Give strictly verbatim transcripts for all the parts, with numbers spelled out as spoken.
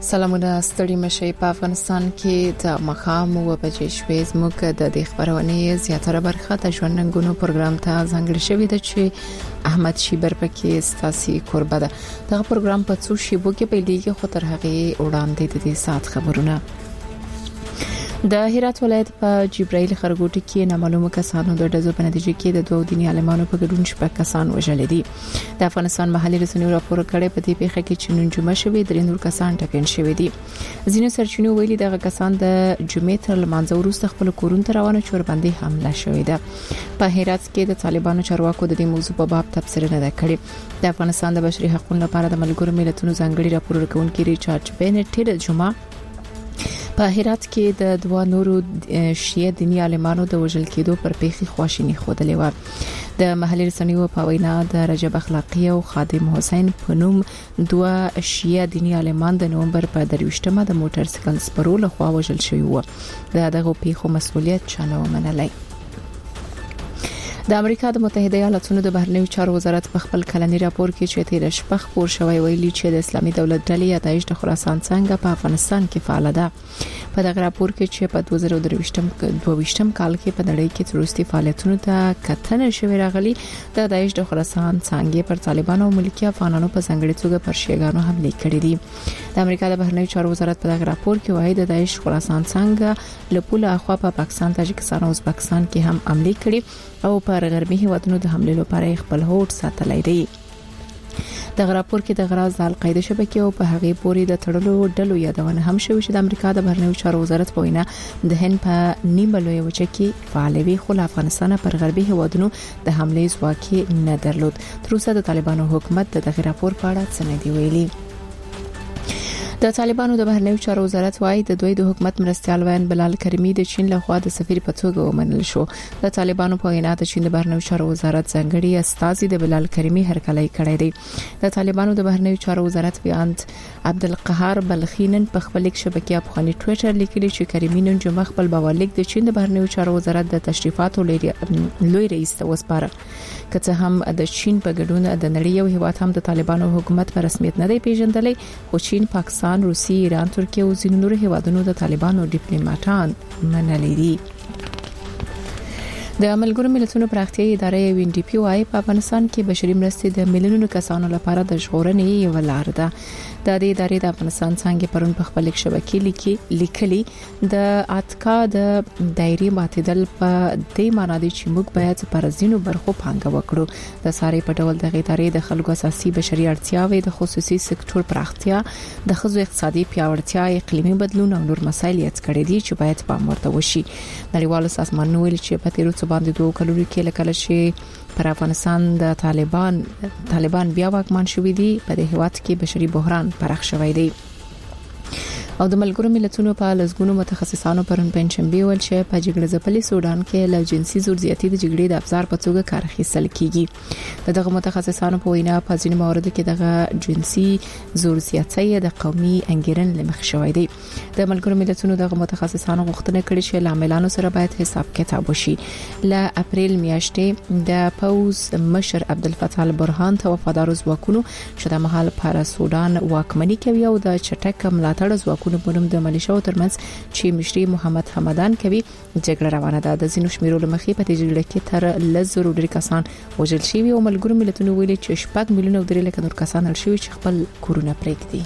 سلامونه ستړي مشي په افغانستان کې د مخام او بجې شوي زموږ د د خبرونه زیاتره برخه د ژوندنګونو پروګرام ته ځانګړی شوی دی چې احمد شیبر پکې ستاسي قربه ده. دغه پروګرام په څو شیبو کې پیلېږي خو تر هغه وړاندې د دې سات خبرونه. د هرات ولایت په جبرائیل خرګوټي کې نامعلومه کسانو د ډزو په نتیجه کې د دوه دیني عالمانو په ګډون شپږ کسان وژل دي. د افغانستان محلي رسنیو راپور کړی په دې پیښه کې چې نن جمعه شوې درې نور کسان ټپيان شوي دي. ځینې سرچینو ویلي دغه کسان د جمعې تر لمانځه وروسته خپل کورونو ته روانه شول باندې حمله شوې ده. په هرات کې د طالبانو چارواکو د دې موضوع په باب تبصره نه کړې. د افغانستان د بشري حقوقو لپاره د ملګرو ملتونو ځانګړي راپور ورکونکي ریچارډ بینټ د جمعه په هرات کې د دوه نورو شیعه دیني عالمانو د وژل کېدو پر پیښې خواشینی خوده و. د محلي رسنیو په وینا د رجب اخلاقی او خادم حسین په نوم دوه شیعه دینی عالمان د نومبر په درويشتمه د موټر سایکل سپرول خو وژل شوی و. دغه پیښو مسؤلیت چانه ومنلای. د امریکا د متحده ایالاتونو د بهرنیو چارو وزارت په خپل کلنی راپور کې چې تیر شپه خبر شوی ویلي چې د اسلامي دولت ډلې یا داعش د خراسان څنګه په افغانستان کې فعال ده. په دغه راپور کې چې په دوه زره درویشتم کال کې په نړۍ کې تروریستي فعالیتونو ته کتنه شوی راغلي د داعش د خراسان څنګه پر طالبانو او ملکی افغانانو په ځنګړي توګه پر شیګانو حمله کړې دي. د امریکا د بهرنیو چارو وزارت په دغه راپور کې وایي د داعش خراسان څنګه له پوله اخوا په پاکستان، تاجکستان او ازبکستان کې هم حمله کړې او پر غربي هیوادونو د حمله لپاره خپل هوډ ساتلای دی. د راپور کې د غراز د القاعده شبکې او په هغه پورې د تړلو ډلو یادونه هم شوې چې د امریکا د بهرنیو چارو وزارت په وینا د هند په نیمه لوی وچه کې فعالوي خو افغانستان پر غربي هیوادونو د حمله ځواک نه درلود. تر اوسه د طالبانو حکومت د دغه راپور په اړه څه نه دی ویلي. د طالبانو د بهرنیو چارو وزارت وايي د دوی د حکومت مرستيال وین بلال کریمی د چین لخوا د سفیر په توګه ومنل شو. د طالبانو په وینا د چین د بهرنیو چارو وزارت ځانګړي استازي د بلال کریمی هرکلی کړی دی. د طالبانو د بهرنیو چارو وزارت ویاند عبدالقهار بلخینن په خپل شبکې افغاني ټوئیټر لیکلي چې کریمی نن جمعه خپل بوالک د چین د بهرنیو چارو وزارت د تشریفاتو لوی رئیس ته وسپاره. که څه هم د چین په ګډون د نړۍ یو هیواد هم د طالبانو حکومت په رسمیت نه دی پیژندلی، خو چین، پاکستان، روسیې، ایران، ترکیه او ځینو نورو هیوادونو د طالبانو ډیپلوماټان منلي دي. د ملګرو ملتونو پراختیايي ادارې یو ان ډي پی وايي په افغانستان کې بشري مرستې د میلیونونو کسانو لپاره د ژغورنې یو لار ده. د دې ادارې د افغانستان څنګه پرون په خپل شبکې لیکي لیکلي د اتکا د دایري معتدل په دې معنی دی چې موږ باید پر ځینو برخو پانګه وکړو. د ساري په ډول د ادارې د خلکو اساسي بشري اړتیاوې د خصوصي سکتور پراختیا، د خزو اقتصادي پیاوړتیا، اقلیمي بدلون او نور مسایل یاد کړي دي چې باید پام ورته وشي. نړیوالو سازمانونو ویلي چې په تیرو باندې دوه کلونو کې لکه چې پر افغانستان د طالبان طالبان بیا واکمن شوې دي په دې هیواد کې بشري بحران پراخ شوی دی. او د ملګرو ملتونو په لزګونو متخصصانو پرون پنځمبي ول چې په جګړه ځپلي سودان کې له جنسي زور زیاتی د جګړې د افزار په توګه کار اخیستل کیږي. دغه متخصصانو په وینا په ځینو مواردو کې دغه جنسي زور زیاتی د قومي انګیرن لمخ شوی دی. د ملګرو ملتونو دغه متخصصانو غوښتنه کړې چې لاملانو سره باید حساب کتاب وشي. ل اپریل میاشتې د پوز مشر عبدالفتاح البرهان ته وفادار ځواکونو چې د مهال پر سودان واکمني کوي او د چټک ملاتړ ځواکونو په نوم د ملیشو ترمنځ چې مشري محمد حمدان کوي جګړه روانه ده. د زینو شمیرو لمخې په جګړه کې تر لزر ډیر کسان وژل شوي او ملګرو ملتونو ویلي چې شپږ میلیون او درې لک نور کسان هل شوي چې خپل کورونه پرېږدي.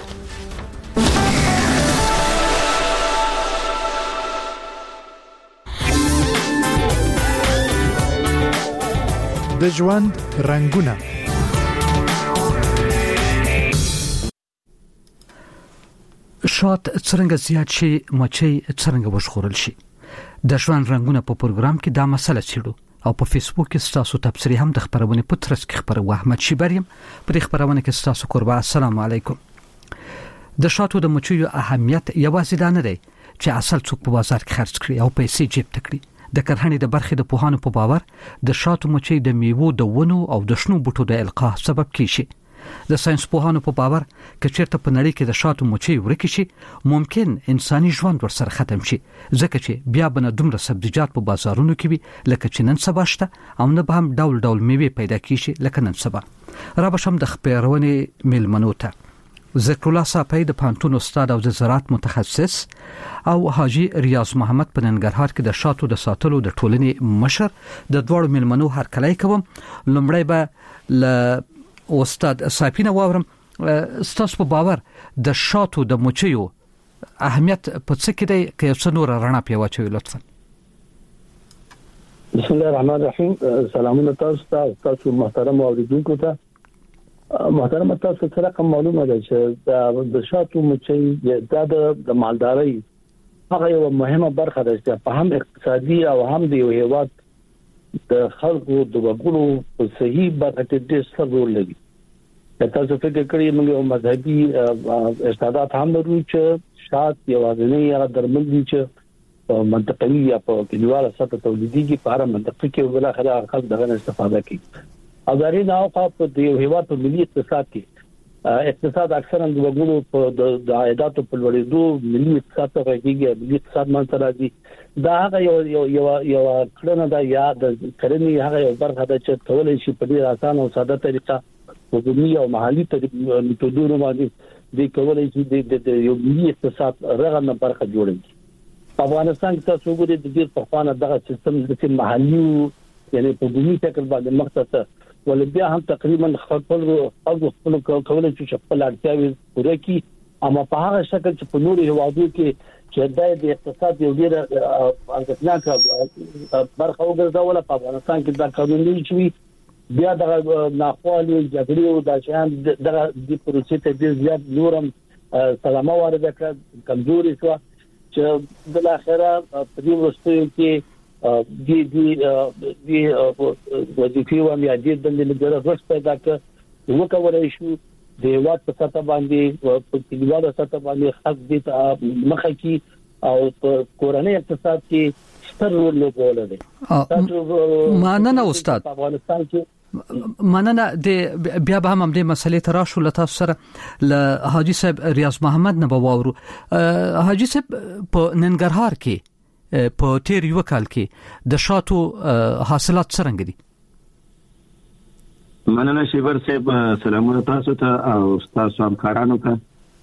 د ژوند رنگونه شات څنګه زیات شي مچي څنګه وژغورل شي. د ژوند رنگونه په پروګرام کې دا مسله چیرو او په فیسبوک کې تاسو تبصری هم د خبرونه په ترڅ کې خبره احمد شیبریم په خبرونه کې تاسو قربا. السلام علیکم. د شاتو د مچیو اهمیت یوازې دا نه دی چې اصل څوک په بازار کې خرڅ کړي او پیسې جیب ته کړي. د کرهڼې د برخې د پوهانو په باور د شاتو مچي د میوو د ونو او د شنو بوټو د القاح سبب کیږي. د ساينس پوهانو په باور چې چیرته په نړۍ کې د شاتو مچي ورکه شي ممکن انساني ژوند ورسره ختم شي، ځکه چې بیا به نه دومره سبزیجات په بازارونو کې وي لکه چې نن سبا شته او نه به هم ډول ډول میوه پیدا کیږي لکه نن سبا. را به شم د خبرونه ملمنو ته ذکر الله صافی د پانتون استاد او د زراعت متخصص او حاجی ریاض محمد په ننګرهار کې د شاتو د ساتلو د ټولنې مشر د دوړو ملمنو هرکلی کوم. لومړی به ل استاد صافی نه واورم، ستاسو په باور د شاتو د مچیو اهمیت په څه کې دی که یو څه نور رڼا پې واچوي لطفا؟ بسم الله الرحمن الرحیم. سلامونه تاسو ته، تاسو محترم اوریدونکو ته. محترم تاسو سره کوم معلومه ده چې د شاتو مچي د مالدارۍ هغه یو مهمه برخه ده چې په هم اقتصادي او هم د یو هیواد د خلکو د وګړو په صحیح برخه کې ډېر ستر رول لري. تاسو فکر کړئ موږ یو مذهبي استعداد هم لرو چې شات یوازینی هغه درمل دي چې منطقي یا په کلیواله سطح تولیديږي، په هر منطقه کې ولا خلا خلک دغه استفاده کوي. او داري نه او په یو هیواد په ملي اقتصاد کې اقتصاد اکثرا د وګړو په د عایداتو په لوړېدو ملي اقتصاد ته راځي، ملي اقتصاد منځ راځي. دا هغه یو یو یو یو کړنه دا یا د کرنې هغه یو برخه ده چې کولای شي په ډیر اسانه او ساده طریقه په دنیا او محلي میتودونو باندې د کولای شي د یو ملي اقتصاد رغنه برخه جوړوي. په افغانستان کې تاسو وګورئ د دې په خوانه دغه سیستم د محلي یعنی په دنیا شکل باندې مختصر ول بیا هم تقریبا خپل او خپل کولای شي خپل اړتیاوي پوره کړي، اما په هغه شکل چې په نورو هیوادو کې چې د اقتصاد یو ډیر انګټناک برخه وګرځول، په افغانستان کې دا قانون نه شوی. بیا د ناخوالي جګړې او د شان دغه د پروسې ته ډیر زیات نورم سلامه وارده کړ، کمزوري شو چې بل اخره په دې وروستیو کې دی دی دی وظیفي و میاجید د لګره رس پیدا کړ وکولای شو د هیواد په سطح باندې په کلیواله سطح باندې خاص دي مخه کی او کورنۍ اقتصاد کې ستر رول لوبولی. مننه استاد. افغانستان کې مننه. د بیا به هم د مسلې تراشو لته سره ل حاجی صاحب ریاض محمد نه باورو. حاجی صاحب په ننګرهار کې په تیر یو کال کې د شاتو حاصلات څنګه دي؟ مننه شیبر صاحب، سلامونه تاسو ته او تاسو همکارانو ته،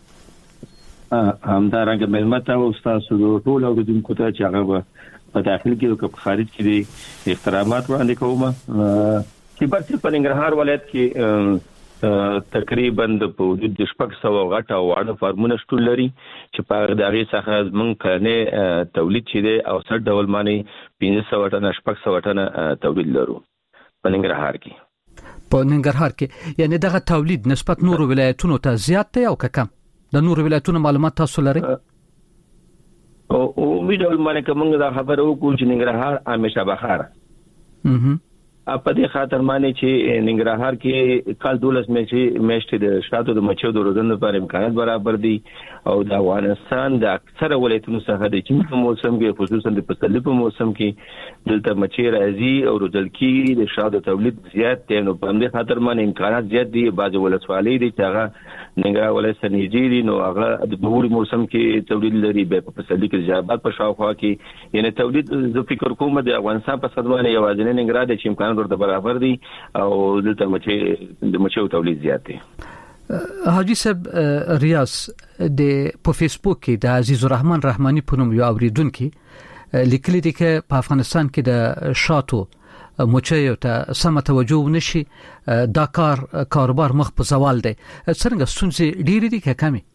همدارنګه ملمت او تاسو ټول اوریدونکو ته چې هغه په داخل کې او په خارج کې دي احترامات وړاندې کوم. شیبر صاحب په ننګرهار ولایت کې تقریبا د حدود د شپږ سوه غټه او واړه فارمونه شتون لري چې په دغه څخه زمونږ کارنه تولید چي دي او څه ډول معنی پنځه سوه ټنه شپږ سوه ټنه تولید لرو په ننګرهار کې. په ننګرهار کې یعنی دغه تولید نسبت نورو ولایتونو ته زیات دی او کم؟ د نورو ولایتونو معلومات تاسو لرئ؟ او امید ول معنی کوم دا خبره وکړو چې ننګرهار همیشه بخار. اها په دې خاطر معنی چې ننګرهار کې کال دولس میاشتې میاشتې د شاتو د مچیو د روزنې لپاره امکانات برابر دي او د افغانستان د اکثره ولایتونو څخه د چین په موسم کې خصوصا د پسرلي په موسم کې دلته مچي راځي او روزل کېږي، د شاتو تولید زیات دی. نو په دې خاطر معنی امکانات زیات دي. بعض ولسوالۍ دي چې هغه ننګرهار ولایت سنیږي دي، نو هغه د بهوري موسم کې تولید لري، په پسرلي کې زیات په شاوخوا کې یعنی تولید زه فکر کوم د افغانستان په صدمانه یوازینی ننګرهار د امکانات ورته برابر دي او دلته مچي د مچو تولید زیات دي. حاجی صاحب ریاض د په فیسبوک کې د عزیز الرحمن رحمانی په نوم یو اوریدونکو لیکلي دي چې په افغانستان کې د شاتو مچیو ته سم توجه ونشي، دا کار کاروبار مخ په زوال دی. څنګه ستونزې ډېرې دي که کمې؟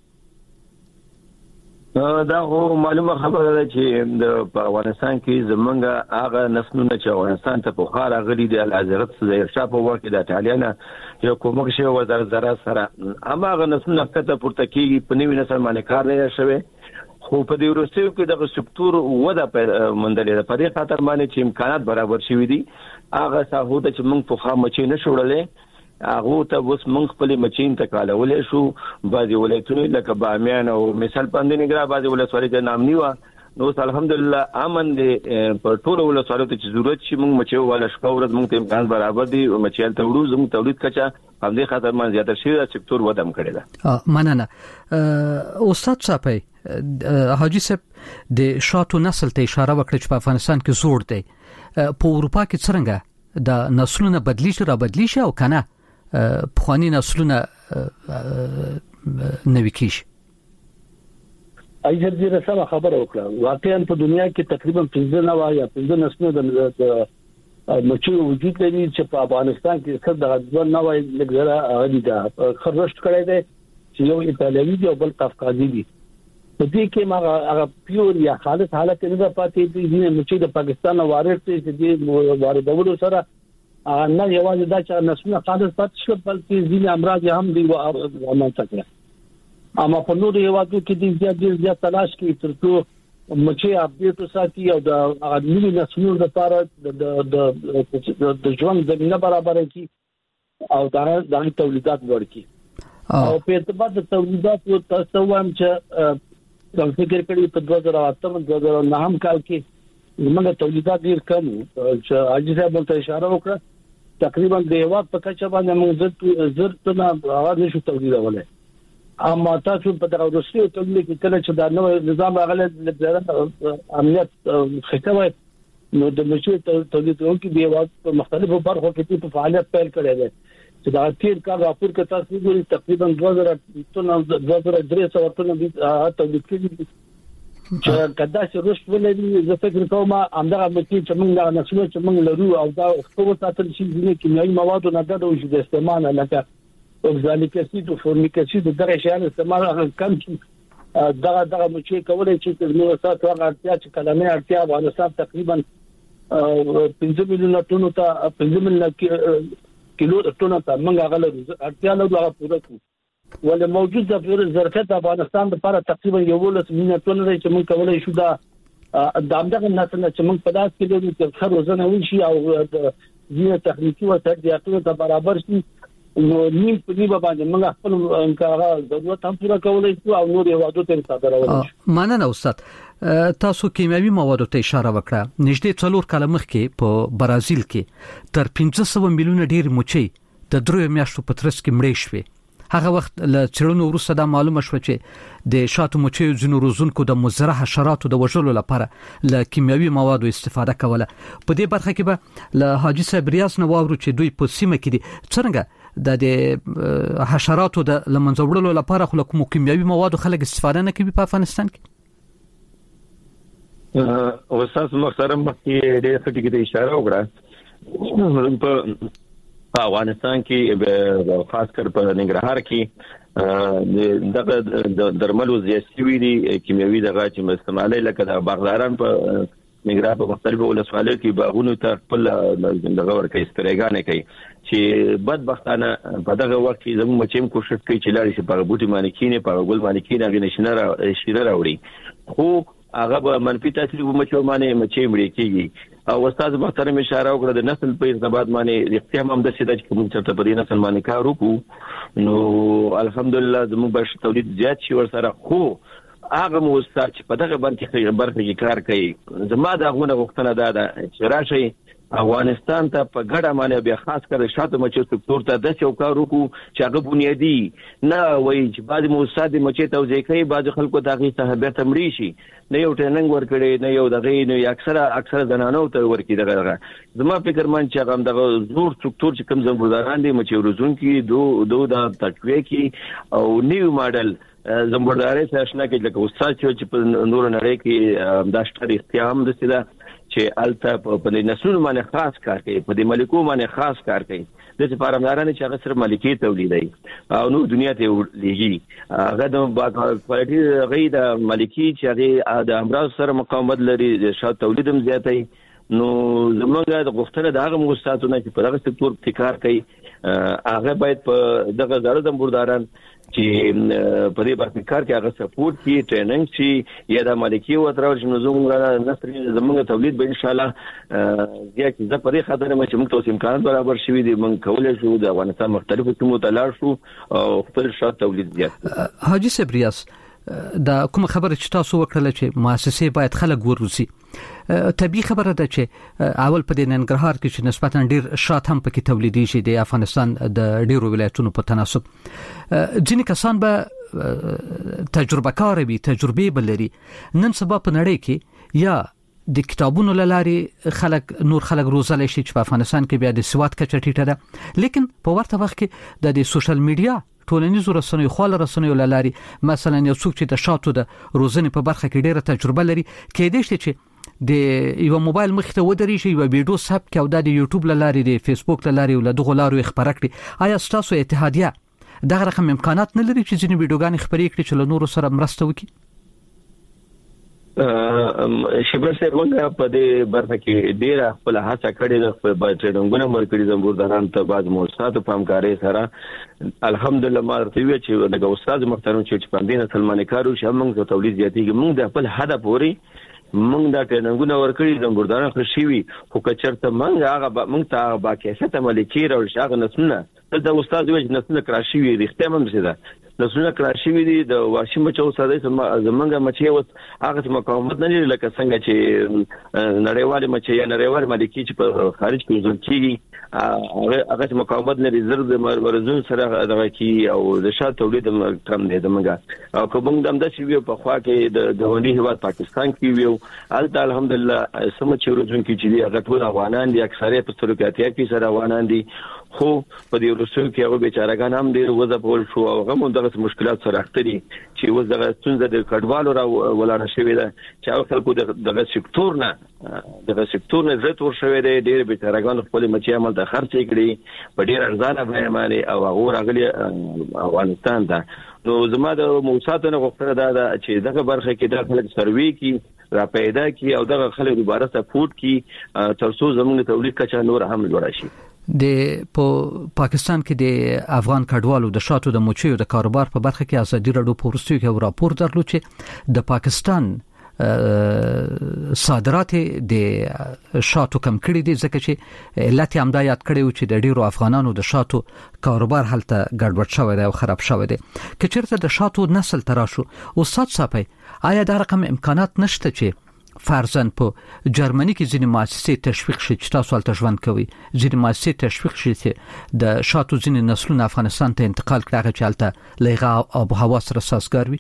دا هو معلومه خبره ده چې د افغانستان کې زمونږ هغه نسلونه چې افغانستان ته په خار غلي دي الحضرت ظاهر شاه په وخت د ایتالیا یو کومک شی وزارت زراعت سره هم هغه نسلونه کته پورته کیږي په نوې نسل باندې کار نه شوی، خو په دې وروستیو کې د سکتور وده مندلې ده. په دې خاطر باندې چې امکانات برابر شوي دي هغه ساحو ته چې موږ په خامه چي نه شوړلې هغه ته اوس موږ خپل مچین ته کالولې شو. بعضي ولایتونه لکه بامیان او مثال باندې نګرا بعضي ولایتونه د نام نیو نو الحمدلله امن دي په ټول ولایتونو ته چې ضرورت شي موږ مچو ولا شپه ورځ موږ ته امکان برابر دي او مچیل ته وړو زموږ تولید کچا هم دې خاطر باندې زیاته شي د سکتور ودم کړی ده. مننه. استاد صاحب حاجی صاحب د شاتو نسل ته اشاره وکړه چې په افغانستان کې زوړ دی، په اروپا کې څنګه د نسلونو بدلی شي را بدلی شي او کنه پخوانی نسلونه نوي کیږي. ایجر دې سره خبره وکړه. واقعا په دنیا کې تقریبا پنځه نوع یا پنځه نسلونه د مچو وجود لري چې په افغانستان کې څه د ځوان نوع لګره غوړي دا خرشت کړی دی چې یو ایتالوي دی او بل قفقازي دی. په دې کې ما هغه پیور یا خالص حالت نه پاتې دي چې مچو د پاکستان وارد چې دې واردولو سره نه یوازې دا چې نسلونه خالص پاتې شو بلکې ځینې امراض هم دی وامنځته کړل. اما په نورو هیوادو کې د زیات زیات تلاش کوي ترڅو مچي اپډیټ وساتي او د غوړي نسلونو لپاره د د د ژوند زمينه برابر کړي او دا د تولیدات لوړ کړي. او په ارتباط د تولیدات او تاسو وایم چې د فکر کړي په دوه زره اته دوه زره نهم کال کې موږ تولیدات ډیر کم چې اجازه صاحب ته اشاره وکړه تقریبا د هیواد په کچه باندې موږ زر تنه هغه نشو تولیدولای. اما تاسو په دغه روسي تولید کې کله چې دا نوې نظام راغلی د امنیت خطوه نو د مشي تولیدونکو کې دی واک په مختلفو برخو کې په فعالیت پیل کړی دی چې دا تیر کال راپور کې تاسو ګورئ تقریبا دوه زره دوه زره درې سوه ټنه تولید کړي چې کدا چې رشد ولري زه فکر کوم همدغه متي چې موږ د نسلونو چې موږ لرو او دا خو ساتل شي چې کیمیاوي مواد نه ګډ او شي د استعمال لکه اوکزالیک اسید او فورمیک اسید دغه شیان استعمال کم شي. دغه دغه مچي کولای چې د نو سات هغه اړتیا چې کلمې اړتیا افغانستان تقریبا پنځه میلیونه ټنو ته پنځه میلیونه کیلو ټنو ته موږ هغه اړتیا له هغه پوره کوو ول موجود د ظرفیت افغانستان لپاره تقریبا یو لس میلیونه ټنو دی چې موږ کولای شو دا د همدغه نسل چې موږ په داس کې د څخه روزنه وشي او د ځینې تخنیکی او تجهیزاتو ته برابر شي نو نیم په دې باندې موږ خپل انکارا ضرورت هم پوره کولای شو او نور یوادو ته صادرول شي. مننه استاد. تاسو کیمیاوي موادو ته اشاره وکړه. نږدې څلور کال مخکې په برازیل کې تر پنځه سوه میلیونه ډیر مچي د درو میاشتو په ترڅ کې مړې شوې. هغه وخت له چړونو وروسته دا معلومه شو چې د شاتو مچي ځینو روزونکو د مزرعه حشراتو د وژلو لپاره له کیمیاوي موادو استفاده کوله. په دې برخه کې به له حاجی صاحب ریاض نو واورو چې دوی په سیمه کې دي څنګه د حشراتو د لمنځوړلو لپاره خو کوم کیمیاوي موادو خلک استفاده نه کوي په افغانستان کې. او اساس محترم کې ډېر څه کې اشاره وکړه په افغانستان کې خاص کر په ننګرهار کې دغه درملو زیاتې وی دي کیمیاوي دغه چې استعمالي لکه د باغداران په نګرا په مختلفو ولسوالیو کې باغونو ته خپل دغه ورکې استریګانې کوي چې بدبختانه په دغه وخت کې زموږ مچیم کوشش کوي چې لاري شي په بوټي باندې کینې په ګل باندې کینې هغه نشنه را شیره راوړي خو هغه به منفي تاثیر ومچو باندې مچې مړې کیږي. او استاد محترم اشاره وکړه د نسل په ارتباط باندې اختیام هم د سیده چې کوم چرته په دې نسل باندې کار وکړو نو الحمدلله زموږ بش تولید زیات شي ورسره. خو هغه موستاچ په دغه باندې برخه کې کار کوي زما د غونه غوښتنه ده چې راشي افغانستان ته په ګډه باندې بیا خاص کر شاته مچو سکتور ته د څو کار وکړو چې هغه بنیادی نه وایي چې بعض موساد مچې توځي کوي بعض خلکو ته هغه صحابه تمرې شي نه یو ټریننګ ورکړي نه یو دغه نه اکثره اکثره زنانو ته ورکړي دغه زما فکر من چې هغه دغه زور سکتور چې کوم زموږداران دي مچې ورزون کې دو دو د تټوي کې او نیو ماډل زموږداري سره آشنا کې لکه استاد چې په نور نړۍ کې د اشتر اختیام د سیده چې الته په نسلونو باندې خاص کار کوي په دې ملکو باندې خاص کار کوي د سپارمدارانو چې هغه سره ملکی تولیدي او نو دنیا ته لېږي هغه د کوالټي غي د ملکی چې هغه د امراض سره مقاومت لري د شات تولیدم زیاتای نو زمونږ د غوښتنه د هغه مؤسساتونو چې په دغه سکتور کې کار کوي هغه باید په دغه زړه زموږداران چې په دې برخه کار کې هغه سپورټ کې ټریننګ شي یا د ملکی او تر ورځې زموږ نسل زموږ تولید به ان شاء الله زیات ز په دې خاطر چې موږ ته امکانات برابر شوي دي موږ کولای شو د افغانستان مختلفو سیمو ته لاړ شو او خپل شات تولید زیات. حاجی صبریاس دا کوم خبره چې تاسو وکړه چې مؤسسې باید خلک ورسي طبي خبره ده چې اول په د ننګرهار کې چې نسبتا ډیر شات هم پکې تولیدي شي د افغانستان د ډیرو ولایتونو په تناسب ځینې کسان به تجربه کار وي تجربه بلري نن سبا په نړۍ کې یا د کتابونو لاري خلک نور خلک روزل شي چې په افغانستان کې بیا د سواد کچه ټیټه ده لیکن په ورته وخت کې د سوشل میډیا ټولنیزو رسنیو خال رسنیو لاري مثلا یو څوک چې د شاتو د روزنې په برخه کې ډیره تجربه لري کې دې چې د یو موبایل مخ ته ودرې شي یو ویډیو ساب کې او د یوټیوب لاري د فیسبوک لاري او د دغه لارو خبره کړي آیا تاسو اتحادیه دغه رقم امکانات نه لري چې ځینې ویډیوګانې خبرې کړي چې له نورو سره مرسته وکړي؟ شبر صاحب موږ په دې برخه کې ډیره خپل هڅه کړې ده په ټریننګونو مرکزي زمبورداران ته بعض موسسات په همکارۍ سره الحمدلله ما ورته وی چې د استاد محترم چې پاندینه سلمان کارو چې موږ ته تولید زیاتېږي موږ د خپل هدف پوري موږ دا ټریننګونه ورکړي زمبورداران خوشي وي خو کچرته موږ هغه موږ ته با کیسه عملي کړو او شاغ نسونه د استاد وی نسونه کراشي وي رښتیا هم څه نسونه کراشي وي د واشي مچو ساده زمونږه مچي اوس هغه مقاومت نه لري لکه څنګه چې نړیوال مچي یا نړیوال ملکی چې په خارج کې ځل کیږي هغه مقاومت لري زر د مرزون سره دغه کی او د شات تولید کم دی دمګه او کوم د امدا شی په خوا کې د غونډي هواد پاکستان کې ویو الته الحمدلله سم چې ورځون کې چې هغه ټول افغانان دي اکثریت په سلوکیاتیا کې سره افغانان دي خو په دې ورسو کې هغه بیچارهګان هم ډیر وځبول شو او هغه دغه مشکلات سره اختري چې وز دغه ستونزه د کډوالو را ولاړ شوې ده چې هغه خلکو دغه سکتور نه دغه سکتور نه زړه تور شوې ده ډیر بیچارهګان خپل مچي عمل ته خرچ کړي په ډیر ارزانه بیماري او هغه راغلي افغانستان ته نو زما د موسساتو نه غوښتنه ده چې دغه برخه کې د خلک سروي کې را پیدا کی او دغه خلک دوباره سپورټ کی ترڅو زموږ تولید کچا نور هم لوړ شي د په پاکستان کې د افغان کډوالو د شاتو د موچیو د کاروبار په برخه کې ازادي راډیو پورستیو کې راپور درلود چې د پاکستان صادرات د شاتو کم کړي دي ځکه چې علت هم دا یاد کړی و چې د ډیرو افغانانو د شاتو کاروبار هلته ګډوډ شوی دی او خراب شوی دی که چیرته د شاتو نسل تراشو او استاد صاحب آیا دا رقم امکانات نشته چې فرضاً په جرمني کې ځینې مؤسسې تشویق شي چې تاسو هلته ژوند کوي ځینې مؤسسې تشویق شي چې د شاتو ځینې نسلونه افغانستان ته انتقال کړي هغه چې هلته له هغه آب و هوا سره سازګار وي؟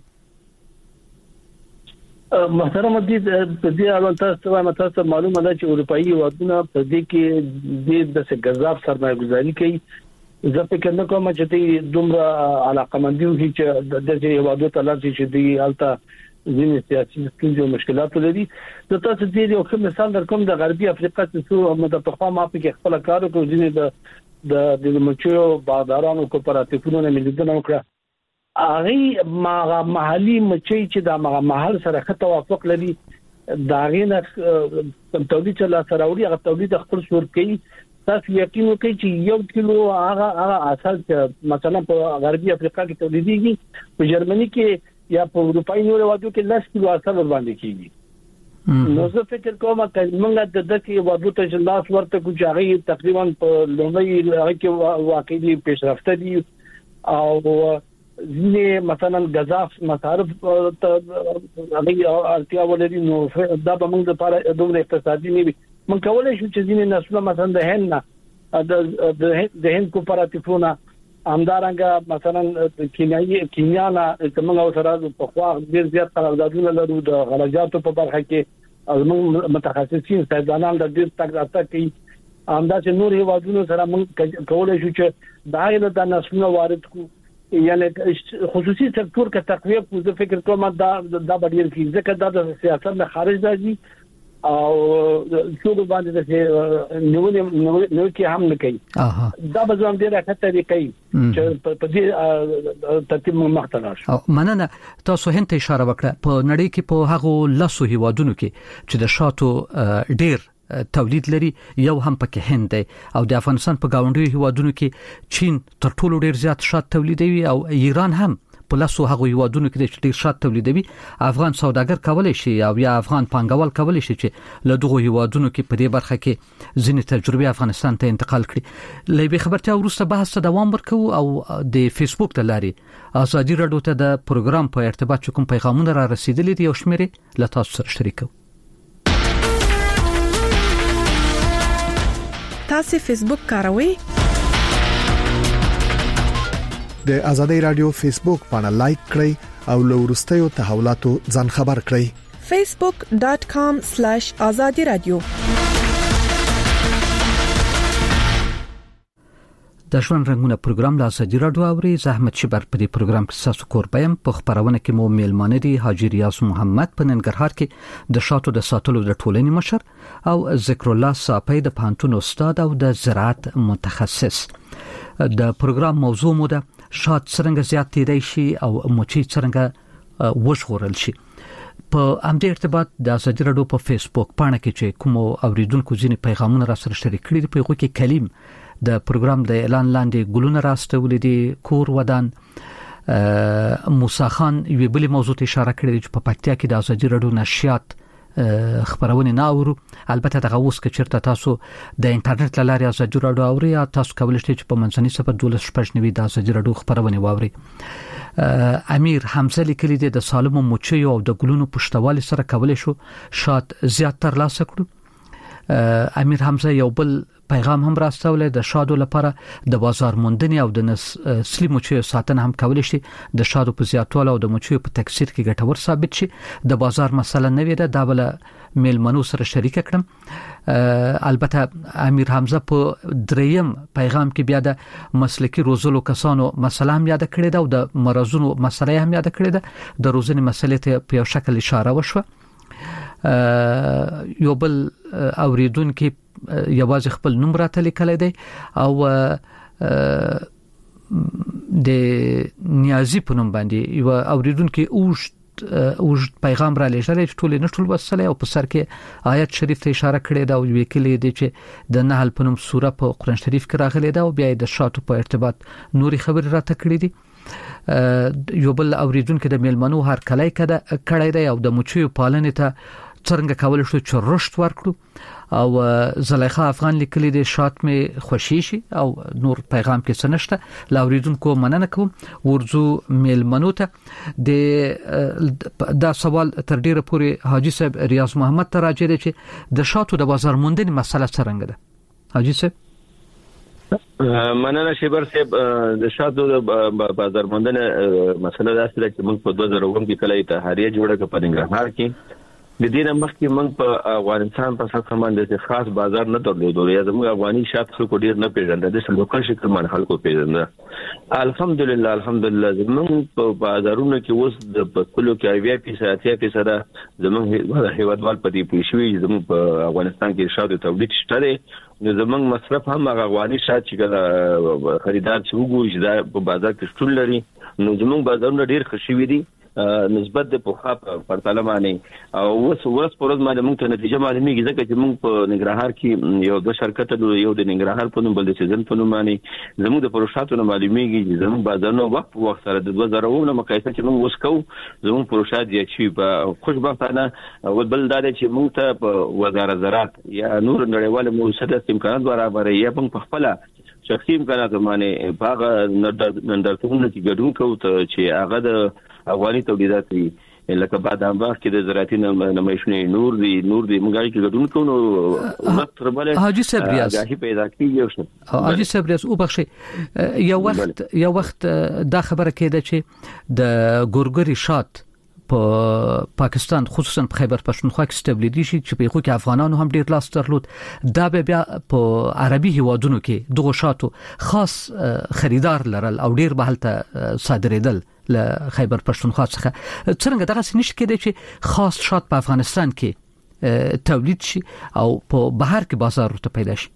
محترم دې په دې اړه تاسو وایم تاسو معلومه ده چې اروپאי هیوادونه په دې کې د څه غذاب سرمایه‌ګذاري کوي زه فکر نه کوم چې دې دومره علاقمندي وکړي چې د دې هیوادو ته لاسي چې دې هلته ځینې سیاسي ستونزې او مشکلات لري د تاسو دې یو ښه مثال درکوم د غربي افریقا چې څو موږ په خوا ما په خپل کارو کې ځینې د د د مچو بازارونو کوپراتیفونو نه ملیدنه وکړه هغه ما محلي مچي چې د هغه محل سره ښه توافق لري دا غینه تولید چې لا سره وړي هغه تولید خپل شور کوي تاسو یقین وکړئ چې یو کیلو هغه هغه اصل چې مثلا په غربي افریقا کې تولیدېږي په جرمني کې یا په اروپאי نور وادو کې لاس کیلو اصل ور باندې کیږي نو زه فکر کوم چې موږ د دغه وادو ته لاس ورته کوجاغي تقریبا په لومړی هغه کې واقعي پیشرفته دي او ځینې مثلا غذاف مصارف ته هغه اړتیا ولري نو دا به موږ لپاره دومره اقتصادي نه وي موږ کولای شو چې ځینې نسل مثلا د هند د د هند کوپراتیفونه همدارنګه مثلا کیمیاوي کیمیانا کومه سره په خوا ډیر زیات قراردادونه لرو د غلجاتو په برخه کې موږ متخصصین سیدانان د ډیر تک راته کوي همدا چې نور هیوادونو سره موږ کولای شو چې داغه د نسلونو وارد کو یعنی خصوصي سکتور کې تقویه کو زه فکر کوم دا دا ډیر کی ځکه دا د سیاست نه خارج دی او څو باندې د نو نو کې هم نه کوي دا به زموږ ډیره ښه طریقې چې په دې ترتیب مختلف شو مننه تاسو هند ته اشاره وکړه په نړۍ کې په هغه لاسو هیوادونو کې چې د شاتو ډیر تولید لري یو هم پکې هند دی او د افغانستان په گاونډي هیوادونو کې چین تر ټولو ډیر زیات شات تولیدوي او ایران هم په لاسو هغه هیوادونو کې چې ډیر شات تولیدوي افغان سوداګر کولای شي او یا افغان پانګوال کولای شي چې له دغه هیوادونو کې په دې برخه کې ځینې تجربه افغانستان ته انتقال کړي لې به خبرته ورسته بحث ته دوام ورکو او د فیسبوک د لاري ازادي راډیو ته د پروګرام په ارتباط کوم پیغامونه را رسیدلي دي او شمیرې له تاسو سره شریکو تاسو فیسبوک کاروئ د ازادي رادیو فیسبوک پاڼه لایک کړئ او له ورستیو تحولاتو ځان خبر کړئ facebook dot com slash azadi radio د ژوند رنگونه پروګرام لا سجی راډیو اوري زحمت شبر په دې پروګرام کې تاسو کوربایم په خبرونه کې مو میلمانه دي حاجی ریاض محمد په ننګرهار کې د شاتو د ساتلو د ټولنې مشر او ذکر الله صافی د پانتون استاد او د زراعت متخصص. د پروګرام موضوع مو ده شات څنګه زیات دی شي او موچی څنګه وژغورل شي. په امدې ارتباط د ازادي راډیو په فیسبوک پاڼه کې چې کوم اوریدونکو ځینې پیغامونه را سره شریک کړي دي په هغه کې کلیم د پروګرام د اعلان لاندې ګلونه راستولې دي کور ودان. موسی خان یو بل موضوع ته اشاره کړې چې په پکتیا کې د ازادي راډیو نشریات خبرونه ناورو. البته دغه اوس کې چیرته تاسو د انټرنیټ لارې ازادي راډیو اوري یا تاسو کولی شئ چې په منځني صفحه دولس شپږ نوي د ازادي راډیو خبرونه واوري. امیر حمزه لیکلی دی د سالم موچیو او د ګلونو پښتوالي سره کولای شو شات زیات تر لاسه کړو. امیر حمزه یو بل پیغام هم راستولې د شادو لپاره د بازار موندنې او د نسلي موچیو ساتنه هم کولای شي د شادو په زیاتواله او د موچیو په تکثیر کې ګټور ثابت شي. د بازار مسله نه وي دا بل میلمنو سره شریک کړم. البته امیر حمزه په دریم پیغام کې بیا د مسلکی روزلو کسانو مسله هم یاد کړې ده او د مرزونو مسله هم یاد کړې ده. د روزنې مسلې ته په یو شکل اشاره وشوه. یو بل اوریدونکو یوازې خپل نوم راته لیکلی دی او د نیازی په نوم باندې یو اوریدونکو اوږد اوږد پیغام را لېږلی چې ټول نه ټول وسله او په سر کې آیت شریف ته اشاره کړې ده او وکیل دی چې د نحل په نوم سوره په قرآن شریف کې راغلی ده او بیا د شاتو په ارتباط نوري خبرې راته کړې دي. یو بل اوریدونکو د میلمنو هر کله کړی دی او د موچیو پالنې ته څنګه کولای شو چې رشد ورکړو. او زلیخا افغان لیکلی دی شات می خوشی شي او نور پیغام کې سنشته لاوریدونکو مننه کوم. ورزو میلمنو ته د دا سوال تر ډیره پورې حاجی صاحب ریاض محمد ته راځي چې د شاتو د بازار موندنې مسله څنګه ده. حاجی صاحب مننه شیبر صاحب. د شاتو د بازار موندنې مسله دا چې موږ په دوه زره اووه کې کله اتحادیه جوړه کړه په ننګرهار کې. د دې نه مخکې موږ په افغانستان په سطح باندې خاص بازار نه درلودو یا زموږ افغاني شات خلکو ډیر نه پیژندل د لوکل شکل باندې خلکو پیژندل. الحمدلله الحمدلله زموږ په بازارونو کې اوس د کلو کې اویا فیصد اتیا فیصد زموږ هیوادوال په دې پوښوي زموږ په افغانستان کې شات تولید شته. نو زموږ مصرف هم هغه افغاني شات چې خریدار چې وګوري دا په بازار کې شتون لري. نو زموږ بازارونه ډیر خوشي دي نسبت د پوخا پرتاله باندې او اوس ورځ پر ورځ باندې موږ ته نتیجه معلومیږي ځکه چې موږ په ننګرهار کې یو د شرکت یو د ننګرهار په نوم بل د سیزن په نوم باندې زموږ د پروشاتو معلومیږي چې زموږ بازارونو وخت وخت سره د دوه زره اووه نه مقایسه چې موږ وسکو زموږ پروشات یې شي په خوشبختانه او بل دا چې موږ ته په وزارت زراعت یا نور نړیوال موسسات امکانات برابر یا په خپل شخصي امکانات باندې باغ نندرتون کې ګډون کوو چې هغه د افغاني تولیدات وي لکه بادام باغ کې د زراعتي نمایشونه نور دي نور دي موږ کې ګډون کوو نو متر بل حاجی صاحب ریاض غاهي پیدا کیږي. حاجی صاحب ریاض او بخشي یو وخت یو وخت دا خبره کېده چې د ګورګری شات په پاکستان خصوصا په خیبر پښتونخوا کې ستبلیدي شي چې په خو کې افغانانو هم ډیر لاس درلود. دا بیا په عربي هیوادونو کې دغه شاتو خاص خریدار لرل او ډیر بهلته صادریدل له خیبر پښتونخوا څخه. څنګه دغه سنشت کېده چې خاص شات په افغانستان کې تولید شي او په بهر کې بازار ته پیدا شي.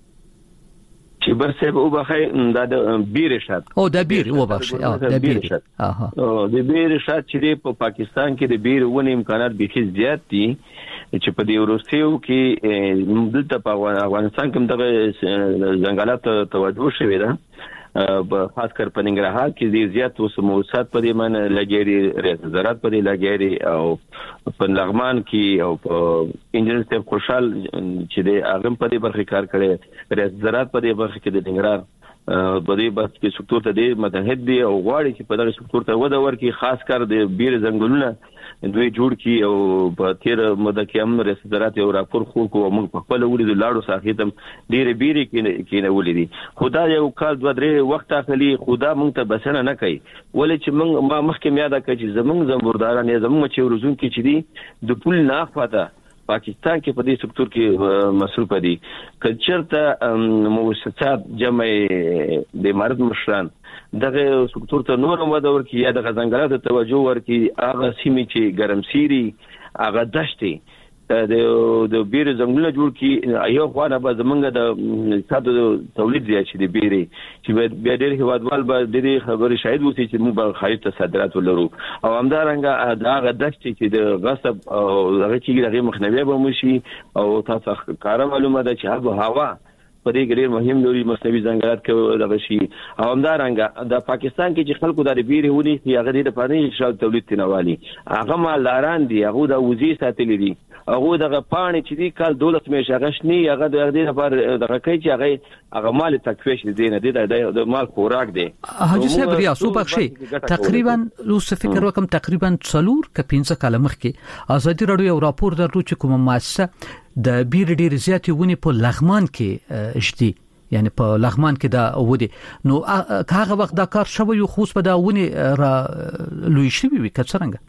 چې برسه او بخای د بیر شات او د بیر او بخشي او د بیر شات اها او د بیر شات چې په پاکستان کې د بیر ونې امکانات به زیات دي چې په دې وروستیو کې دلته په افغانستان کې دغه ځنګلات توجه شوی ده په خاص کر په ننګرهار کې ډیر زیات وسموسات په دې من لګیري ریاست زراعت په دې لګیري او په لغمان کې او په انجنیر صاحب خوشحال چې د اغم په دې برخه کار کړي ریاست زراعت په دې برخه کې د ننګرهار په دې برخه کې سکتور ته دې متحد دي او غواړي چې په دغه سکتور ته وده ورکړي خاص کر د بیر ځنګلونه دوی جوړ کی او په تیر مده کې هم ریاست زراعت یو راپور خو کو موږ په خپل ولید لاړو ساحتم ډیر بیري کې کې نه ولیدي خدا یو کال دوه درې وخت اخلي خدا موږ ته بسنه نه کوي ولې چې موږ ما مخکې یاد کړی چې زموږ زمورداران یا زموږ چې ورزون کې چې دي د پول نه افاده پاکستان کې په دې سکتور کې مصروف دي کچرته مؤسسات جمع د امارت مشران دغه سکتور ته نور مدور کې یا د غزنګلات توجه ورکي هغه سیمې چې ګرمسيري هغه دشتي د د بیر زنګونه جوړ کی ایو خوانه به زمونږ د ساده تولید زیات شي د بیري چې بیا ډېر هوادوال به د خبرې شاهد وسی چې موږ به خارج ته صادرات ولرو او همدارنګه دا غدشت چې د غصب او هغه چې دغه مخنیوي به مشي او تاسو کار معلومه ده چې هغه هوا په دې ډېر مهم لوري مصنوعي ځنګلات کې دغه شي او همدارنګه د پاکستان کې چې خلکو د بیري ونی هغه د پاره شاو تولید تنوالي هغه مالداران دي هغه د وزي ساتلې دي هغه دغه پانی چې دی کال دولت مې شغشنی هغه د دې لپاره دغه کوي چې هغه هغه مال تکفیش دي نه دی د مال خوراک دی حاجی صاحب ریاسو بخشي تقریبا لو څه فکر وکم تقریبا څلور ک پنځه کاله مخکې ازادي رادیو یو راپور درلود چې کومه مؤسسه د بیر ډیر زیاتې ونی په لغمان کې شتي یعنی په لغمان کې دا ودی نو هغه وخت دا کار شوی خو په دا ونی را لوي شوی وي کڅرنګ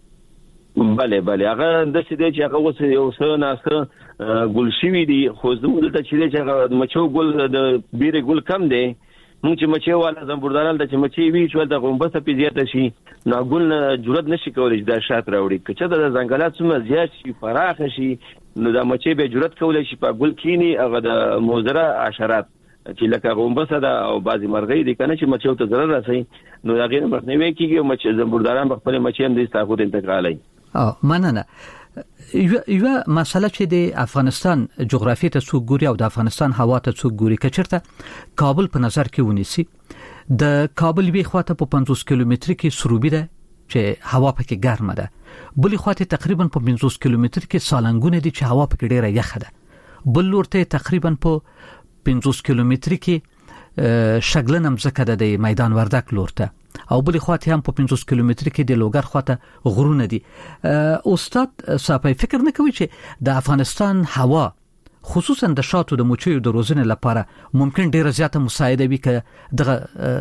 بله بله هغه د څه دی چې هغه اوس یو څه ناسه ګل شوی دی خو زموږ ته چې دی چې مچو ګل د بیر ګل کم دی مونږ چې مچي والا زمبرداران د چې مچي وی شو د غومبسه په زیاته شي نو ګل جرأت نشي کولای چې دا شات راوړي کچې د ځنګلات څومره زیات شي فراخ شي نو دا مچي به جرأت کولای شي په ګل کینی هغه د موزره حشرات چې لکه غومبسه دا او بعضی مرغۍ دي کنه چې مچو ته ضرر رسي نو دا غیر مخنیوي کیږي مچ زمبرداران په خپل مچي هم د استفاده انتقالي اه مننه یو یو مسله چې د افغانستان جغرافیه ته څوک ګوري او د افغانستان هوا ته څوک ګوري کچرته کابل په نظر کې ونیسي د کابل وی خواته په پنځوس کیلومتر کې سروبي ده چې هوا پکې ګرمه ده بل خواته تقریبا په پنځوس کیلومتر کې سالنګونه دي چې هوا پکې ډیره یخه ده بل لورته تقریبا په پنځوس کیلومتر کې شګلنم زکه د میدان وردک لورته او بل خواته هم په پنځوس کیلومتر کې د لوګر خواته غرونه دي استاد صاحب فکر نه کوي چې د افغانستان هوا خصوصا د شاتو د موچیو د روزنې لپاره ممکن ډیره زیاته مساعده وي ک دغه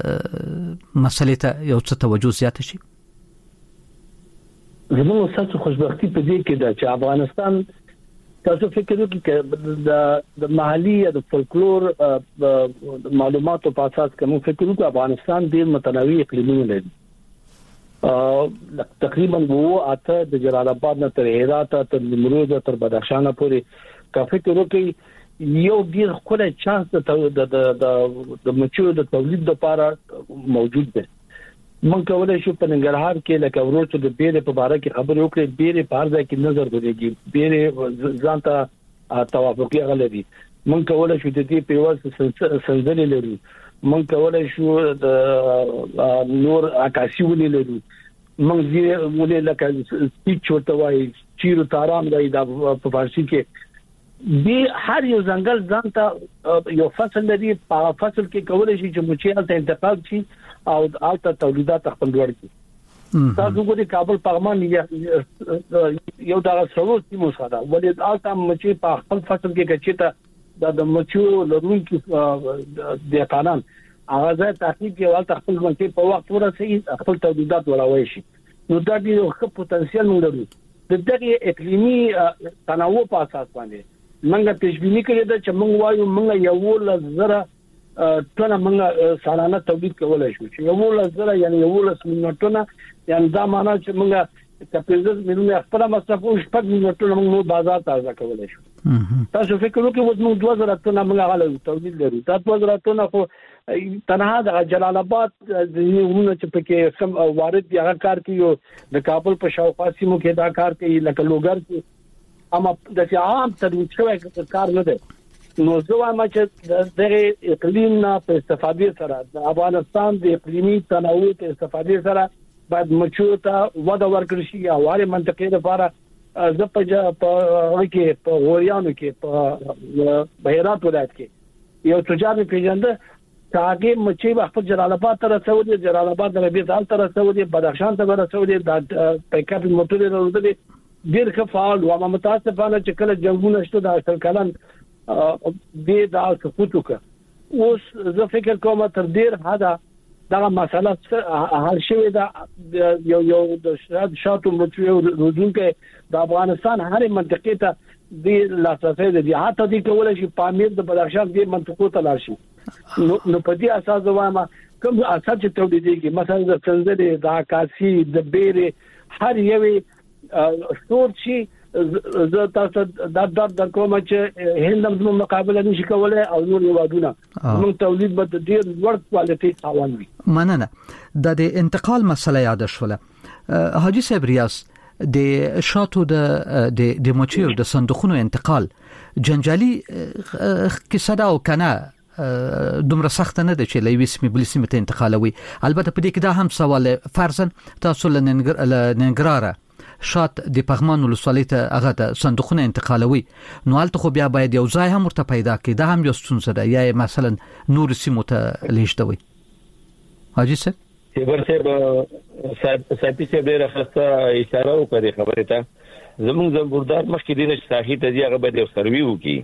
مسلې ته یو څه توجه زیات شي زموږ ستاسو خوشبختی په دې کې ده چې افغانستان تاسو فکر وکړئ چې د د محلي یا د فولکلور معلوماتو په اساس کوم فکر وکړو افغانستان ډېر متنوع اقلیمونه لري ا تقریبا وو اته د جلال آباد نه تر هرات تر نیمروز تر بدخشان پورې کا فکر وکړئ یو ډېر خپل چانس د د د مچو د تولید لپاره موجود دی من کولای شو په ننګرهار کې لکه ورته د بیره په اړه کې خبرې وکړې بیره په اړه کې نظر ورېږي بیره ځانته توافقي غلبي من کولای شو د دې په واسطه سنځلې لري من کولای شو د نور عکاسي ولې لري من دې ولې لکه سپیچ ورته وایي چیرو تارام دی د په فارسی کې به هر یو ځنګل ځانته یو فصل لري په فصل کې کولای شي چې مچیال ته انتقال شي او الته تولیدات خپل ور دي تاسو ګورئ کابل پغمان یو دا څلور سیمو سره ولې الته مچي په خپل فصل کې کچته د مچو لرونکو د قانون هغه ځای تحقیق کې والته خپل مچي په وخت ورسې خپل تولیدات ولاوي شي نو دا ډېر ښه پوتنسیال لري د دغه اقلیمي تنوع په اساس باندې موږ تشبیه کړی دا چې موږ وایو موږ یو لزره ټونه موږ سالانه تولید کولای شو چې یو لزره یعنی یو لسمه ټونه یعنی دا معنی چې موږ کپیزز مليونه خپل مصرف او شپږ مليونه موږ بازار ته ځکولای شو تاسو فکر وکړئ چې موږ دوه زره ټونه موږ غواړو تولید لرو دا دوه زره ټونه خو تنها د جلال آباد د یوونه چې پکې سم وارد دی هغه کار کوي د کابل په شاوخوا سیمو کې دا کار کوي لکه لوګر کې اما د عام ترویج شوی کار نه دی نو زه وایم چې دغه اقلیم نه په استفادې سره د افغانستان د اقلیمي تنوع په استفادې سره باید مچو ته وده ورکړي شي او هغه منطقې لپاره زه په په کې په غوریانو کې په بهرات ولایت کې یو تجار پیژنده تاګه مچي په جلال آباد تر رسولې جلال آباد د ربيع ځال تر رسولې بدخشان ته رسولې د پیکاپ موټر وروړي ډېر ښه فعال او متاسفانه چې کله جنگونه شته د اصل کلن دې دا سقوط وکړ اوس زه فکر کوم تر ډیر حدا دا مسله حل شوې ده یو یو د شاتو مچو روزونکو د افغانستان هر منطقې ته د لاسرسي د حتی د کولای شي پامیر د بدخشان د منطقو ته لاړ شي نو په دې اساس وایم کوم اثر چې تولیدېږي مثلا د څنګه د عکاسي د بیره هر یوې شور شي زه تاسو د د کوم چې هندم د مقابله نشي کولای او نور یوادونه موږ تولید به د ډیر لوړ کوالټي خاوند وي. مننه. د انتقال مسله یاد شوله حاجی صاحب ریاض د شاتو د د مچیو د صندوقونو انتقال جنجالي کیسه دا او کنه دومره سخت نه ده چې لوي سیمه بل سیمه ته انتقالوي. البته په دې کې دا هم سوال فرضاً تاسو لننګراره شات د پغمان ولسوالۍ ته هغه د صندوقونه انتقالوي نو البته خو بیا باید یو ځای هم ورته پیدا کړي. دا هم یو ستونزه ده یا مثلا نور سیمو ته لیږدوي. حاجی صاحب خبر صاحب سپی صاحب ډیره خسته اشاره وکړي خبره ته زموږ زمبردار مخکې دینه ساحې ته دی هغه به سروي وکړي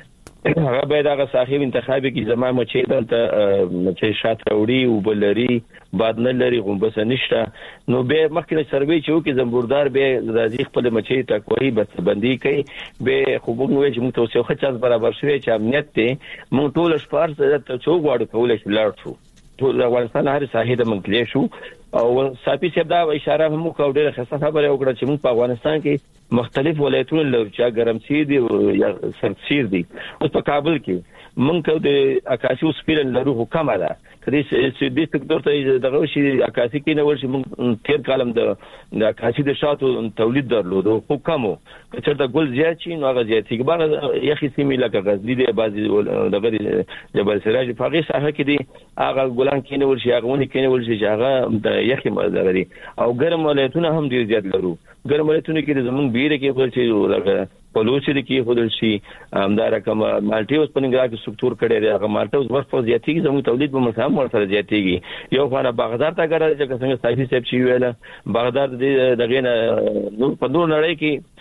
هغه به دا صاحب انتخابي کی زما مچې دلته مچې شاته وړي او بلري بعد نه لري غومبس نشته نو به مخکې سروي چې وکي زمبردار به راځي خپل مچې ټاکوي بس بندي کوي به خو موږ وایو چې موږ توسو خچاس برابر شوی چې امنیت ته موږ ټول شپارس ته څو غواړو کولای شو لاړ شو ټول افغانستان هر ساحې د منکلې شو او صاحب صاحب دا اشاره هم کوو ډېر خاصه خبره وکړه چې موږ په افغانستان کې مختلف ولایتونه لرو چې ګرمسیر دي یا سرسیر دي او په کابل کې موږ د اکاسي سپیرن لرو حکومت ده کدي چې د سکتور ته دغه شي اکاسي کې نه ورشي موږ تیر کالم د اکاسي د شاتو تولید درلودو حکومو چې دا ګل زیات شي نو هغه زیات شي بار یخي سیمه لکه غزنی دی بازي دغه جبل سراج په هغه ساحه کې دي هغه ګلان کې نه ورشي هغه ونی کې نه ورشي چې هغه د یخي مزه لري او ګرم ولایتونه هم ډیر زیات لرو ګرم ولایتونه کې زمون بیره کې خپل شي لکه پلوچې کې خودل شي همدار کوم مالټي اوس په نګرا کې سکتور کړي دی هغه مالټي اوس ورته زیاتېږي زموږ تولید به مسام ورته زیاتېږي یو خانه بغداد ته ګرځي چې څنګه صحیح سب شي ویل بغداد دغه نور په نور نړۍ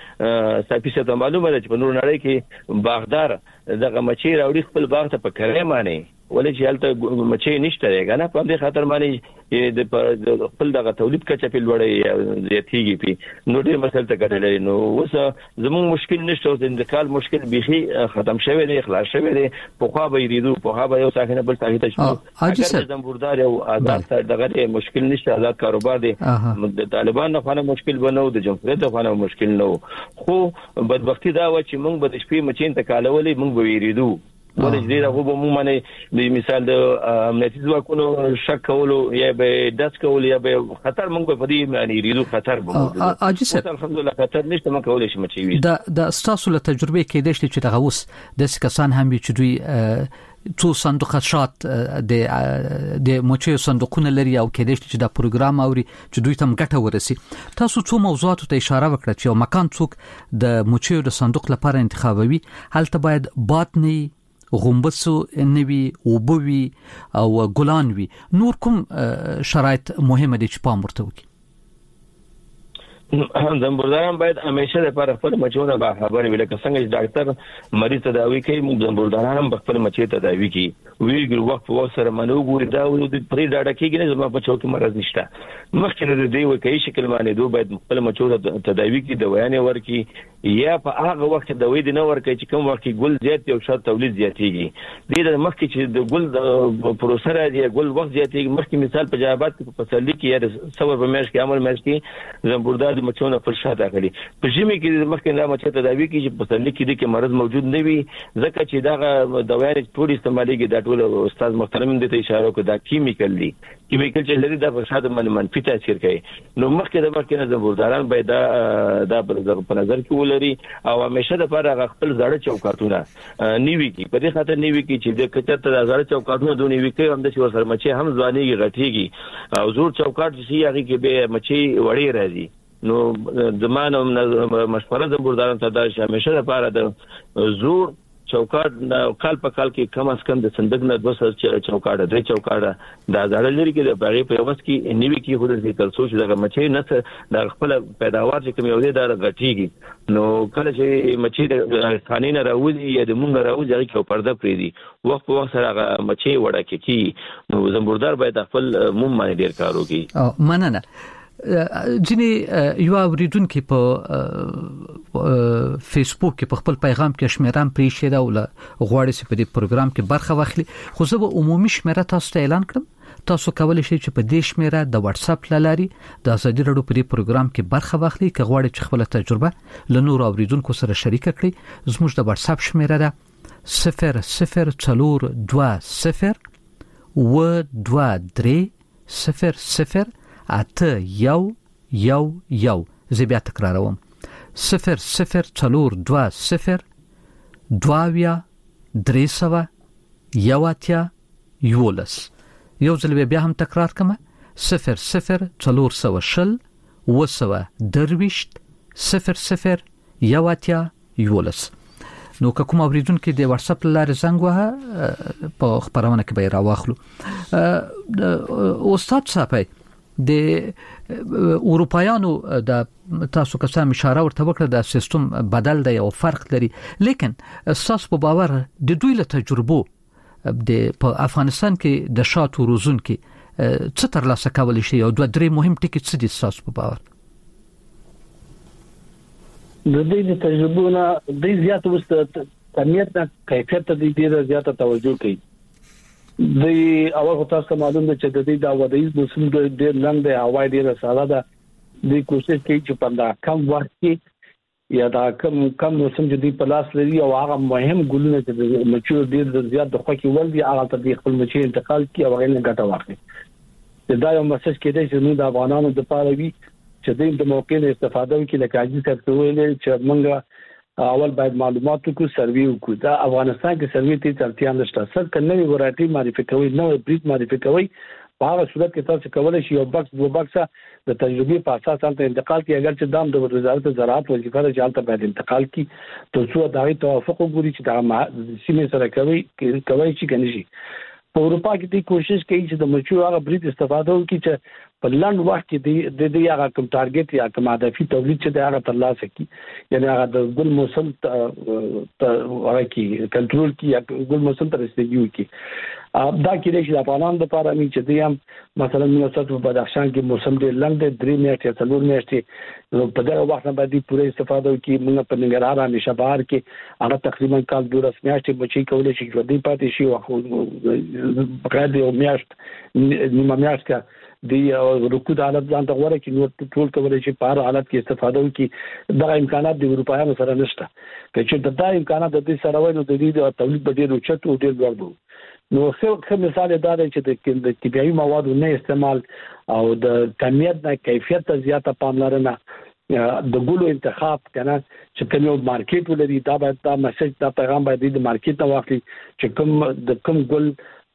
کې صحیح سب معلومه ده چې په نور نړۍ کې بغداد دغه مچې راوړي خپل باغ ته په کړې معنی ولې چې هلته مچې نشته دی نه په دې خاطر باندې د خپل دغه تولید کچه په لوړې زیاتېږي په نو ډېر مسل ته کټلې نو اوس زموږ مشکل نشته او د انتقال مشکل بيخي ختم شوی دی خلاص شوی دی په خوا به یریدو په خوا به یو څنګه بل څنګه ته اگر زمبردار او آزاد دغه مشکل نشته آزاد کاروبار دی د طالبان نه خانه مشکل بنو د جمهوریت خانه مشکل نو خو بدبختی دا و چې موږ به د شپې مچین ته کالولې موږ به یریدو ولې دې راغو به مو باندې د مثال د امنیتي ځواکونو شک کولو یا به داس کول یا به خطر موږ په دې معنی ریدو خطر به موجود اجي سر الحمدلله خطر نشته موږ کولای شو مچې وي دا د استاسو له تجربه کې د چې دغه اوس د کسان هم چې دوی څو صندوق شات د د مچې صندوقونه لري او کې د چې دا پروګرام اوري چې دوی تم ګټه ورسي تاسو څو موضوعات ته اشاره وکړه چې مکان څوک د مچې د صندوق لپاره انتخابوي هلته باید باطنی غومبسو نوي وبوي او ګلان وي نور کوم شرایط مهمه دي چې پام ورته وکړي زمبرداران باید همیشه لپاره خپل مچونه به خبر وي لکه څنګه چې ډاکټر مریض تداوی کوي موږ زمبرداران هم خپل مچې تداوی کوي ویګر وخت په سره منو ګوري دا و د پرې ډاډه کېږي نه زما په چوکي مرز نشته مخکې د دې وکړي شکل باندې دوه باید خپل مچونه تداوی کوي دوايان ورکي یا په هغه وخت د دوی د نو ورکي چې کوم وخت ګل زیات یو شات تولید زیاتېږي د دې مخکې چې د ګل د پروسه راځي ګل وخت زیاتېږي مخکې مثال په جوابات په فصلي کې یا سبب په مېش کې عمل مېش کې زمبردار مچونه پر شاته غلي په ژمي کې مخکې دا مچ تداوی کې چې په فصلي کې د کې مرز موجود نه وي ځکه چې دا دوايان ټول استعمالېږي دا ټول استاد محترم دې ته اشاره وکړه دا کیمیکل دي کیمیکل چې لري دا په شاته باندې منفي تاثیر کوي نو مخکې د مخکې نه زمبرداران باید دا دا په نظر کې ولري او همیشه د لپاره خپل زړه چوکاټونه نیوي کې په دې خاطر نیوي کې چې د کچته د زړه چوکاټونه دونی وي کې هم د شور سره مچې هم ځوانيږي غټيږي او زور چوکاټ چې هغه کې به مچې وړي راځي نو زمانه مشوره زمبرداران ته دا همیشه لپاره د زور چوکاټ کال په کال کې کم از کم د صندوق نه دوه سر چوکاټ درې چوکاټ دا ځړل لري کې د باغې په وس کې نیوي کې هو د تر څو چې دغه مچي نه د خپل پیداوار چې کوم یو دی دا غټيږي نو کله چې مچي د خانې نه راوځي یا د مونږ راوځي هغه کې پرده پرې دي وخت په وخت سره مچي وړه کې کی نو زمبردار باید خپل موم باندې ډیر کار وکړي او مننه ځینې یو اوریدونکو په فیسبوک کې په خپل پیغام کې شمیرام پرې شه دا ول غواړي چې په دې پروګرام کې برخه واخلي خو زه به عمومي شمیره تاسو ته اعلان کړم تاسو کولای شئ چې په دې شمیره د واتس اپ لاري د ازادي رادیو په دې پروګرام کې برخه واخلي که غواړئ چې خپل تجربه له نور اوریدونکو سره شریک کړئ زموږ د واتس اپ شمیره ده صفر صفر څلور دوه صفر و دوه درې صفر صفر اته یو یو یو زه بیا تکراروم صفر صفر څلور دوه صفر دواویا درې سوه یو اتیا یولس یو ځل بیا هم تکرار کوم صفر صفر څلور سوه شل و سوه درویشت صفر صفر یو اتیا یولس نو کوم اوریدونکو د واتس اپ لارې زنګ وه په خبرونه کې به راوخلو استاد صاحب د اروپایانو د تاسو که څه اشاره ورته وکړه د سیستم بدل دی او فرق لري لیکن اساس په باور د دوی له تجربو د په افغانستان کې د شاتو روزون کې څه تر لاسه کول شي او دوه درې مهم ټکي څه دي اساس په باور د دې د تجربونه د زیات وست کمیت نه کیفیت ته ډیره زیاته توجه کوي د اول خو تاسو معلوم ده چې د دې د ودایي موسم د ډیر لنډ دی هوا ډیره ساده ده د کوشش کوي چې په دا کم وخت کې یا دا کم کم موسم چې دی په لاس لري او هغه مهم ګلونه چې مچو ډیر زیات د خوکي ول دي هغه ته د خپل مچي انتقال کی او غیر نه ګټه واخلي دا یو مسج کېدای چې نو د افغانانو د پاره وي چې د موقع نه استفاده وکړي لکه عاجز تاسو ویل چې موږ اول باید معلومات وکړو سروي وکړو دا افغانستان کې سروي ته ترتیب نشته سر کنه وی ورایټي معرفي کوي نو بریډ معرفي کوي په هغه صورت کې تاسو کولای شئ یو بکس دوه بکس د تجربې په اساس ته انتقال کوي اگر چې دام د وزارت زراعت وظیفه ده چې حالت باید انتقال کی تر څو دا غي توافق وګوري چې دا سیمه سره کوي کوي چې کني شي په اروپا کې د کوشش کوي چې د مچو هغه بریډ استفاده وکړي چې په لاند وخت کې د دې هغه کوم ټارګټ یا کوم هدفي تولید چې د هغه ترلاسه کی یعنی هغه د ګل موسم ته هغه کې کنټرول کی یا ګل موسم ته رسیدګي وکړي دا کې د افغانانو لپاره مې چې دی هم مثلا موږ په بدخشان کې موسم ډېر لنډ دی درې میاشتې څلور میاشتې په دغه وخت باندې پوره استفاده وکړي موږ په ننګرهار او شبهار کې هغه تقریبا کال دولس میاشتې بچي کولای شي چې دې پاتې شي او بقاعده یو میاشت نیمه میاشت دی رکود حالت ځان ته غوړي چې نور ټول کولای شي په هر حالت کې استفاده وکړي دغه امکانات د اروپایانو سره نشته چې دا امکانات د دې سره وایي نو د دې د تولید ډېر اوچت او ډېر لوړ دی نو څه مثال دا دی چې د طبيعي موادو نه استعمال او د کمیت نه کیفیت ته زیاته پاملرنه د ګلو انتخاب کنه چې کوم یو مارکیټ ولري دا باید دا مسج دا پیغام باید د مارکیټ نه واخلي چې کوم د کوم ګل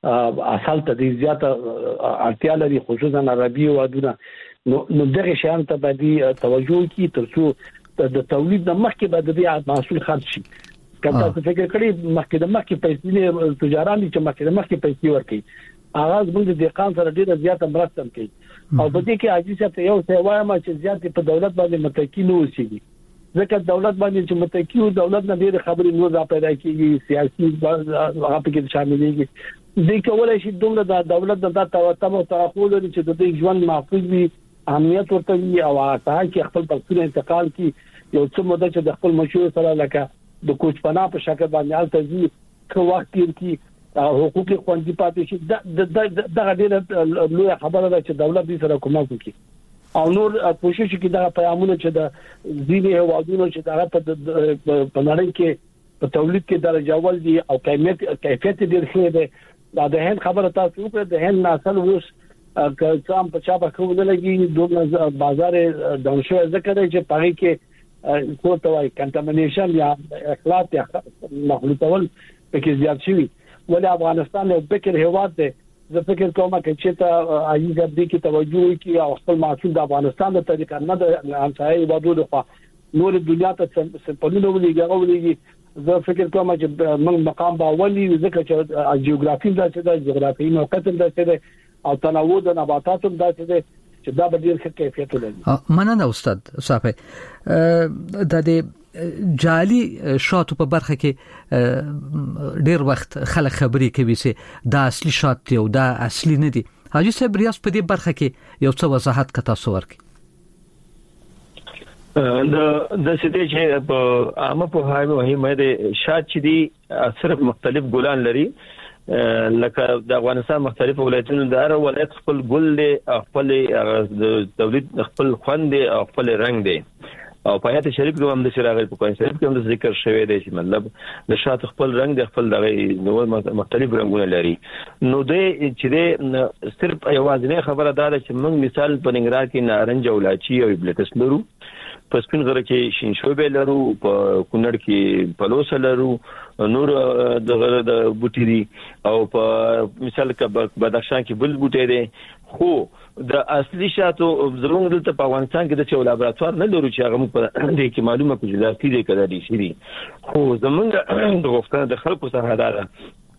اصل ته د زیاته اړتیا لري خصوصا عربي وادونه نو نو دغه شان ته باید توجه کی تر څو د تولید د مخکې باید د محصول خرج شي کله چې فکر کړی مخکې د مخکې پیسې تجاران چې مخکې د مخکې پیسې ورکړي اغاز موږ د دقیقان سره ډیره زیاته مرسته کوي او په دې کې عاجزه ته یو څه وایم چې زیاتې په دولت باندې متکی نه اوسېږي ځکه دولت باندې چې متکی او دولت نه ډیره خبرې نور را پیدا کیږي سیاسي هغه په کې شاملېږي د کولای شي دومره د دولت د تاسو توقع لري چې د دې ژوند محفوظ وي امنیت ورته وي او هغه کې خپل پښتون انتقال کی یو څه مده چې د خپل مشور سره لکه د کوچ پنا په شکل باندې التزي کو وخت کې حقوقي خوندي پاتې شي د دغه ډیره لوی خبره ده چې دولت دې سره کومک وکړي او نور کوشش کوي دا پیغامونه چې د ځینې هوادونو چې دا په نړۍ کې په تولید کې درجه ول دي او کیفیت کیفیت ډیر ښه ده دا د هند خبره تاسو وکړه د هند نسل اوس کام په چا په کومه لګي دوه بازار دونشو ذکر چې پاره کې کو ته وای کنټامینیشن یا اخلاط یا مخلوطول پکې زیات شي ولې افغانستان یو فکر هیواد دی زه فکر کوم چې ته ایي دې کې توجه وکړي او خپل محصول د افغانستان د طریقې نه د همسایي هیوادونو په نور دنیا ته سپورټونه ولېږي ولېږي زه فکر کوم چې موږ مقام باولي ځکه چې جیوګرافي دا چې د جغرافیایي موقعیت دا چې او تنوع د نباتاتو دا چې چې دا به ډیر ښه کیفیت لري. مننه استاد صافي. د دې جالي شاتو په برخه کې ډیر وخت خلک خبري کوي چې دا اصلي شات دی او دا اصلي نه دی. حاجی صاحب ریاض په دې برخه کې یو څه وضاحت کتا سوور کی. د د سټی چې په عامه په هاي مهمه ده شات چې دي صرف مختلف ګلان لري لکه د افغانستان مختلفو ولایتونو د هر ولایت خپل ګل دی خپل د تولید خپل خوند دی او خپل رنگ دی او په آیت شریف کې هم د شراغل په قرآن شریف کې هم د ذکر شوی دی چې مطلب د شات خپل رنگ دی خپل دغه نو مختلف رنگونه لري. نو د چې د صرف یوازینی خبره دا ده چې موږ مثال په ننګرهار کې نارنج او لاچي او بلکس لرو، په سپین غره کې شینشوبه لرو، په کونړ کې پلوس لرو، نور د غره د بوټي دي او په مثال کې بدخشان کې بل بوټي دي. خو د اصلي شاتو زموږ دلته په افغانستان کې د چا لابراتوار نه لرو چې هغه په دې کې معلومه کوي چې دې کړه دي شي. خو زموږ د غوښتنه د خلکو څخه دا ده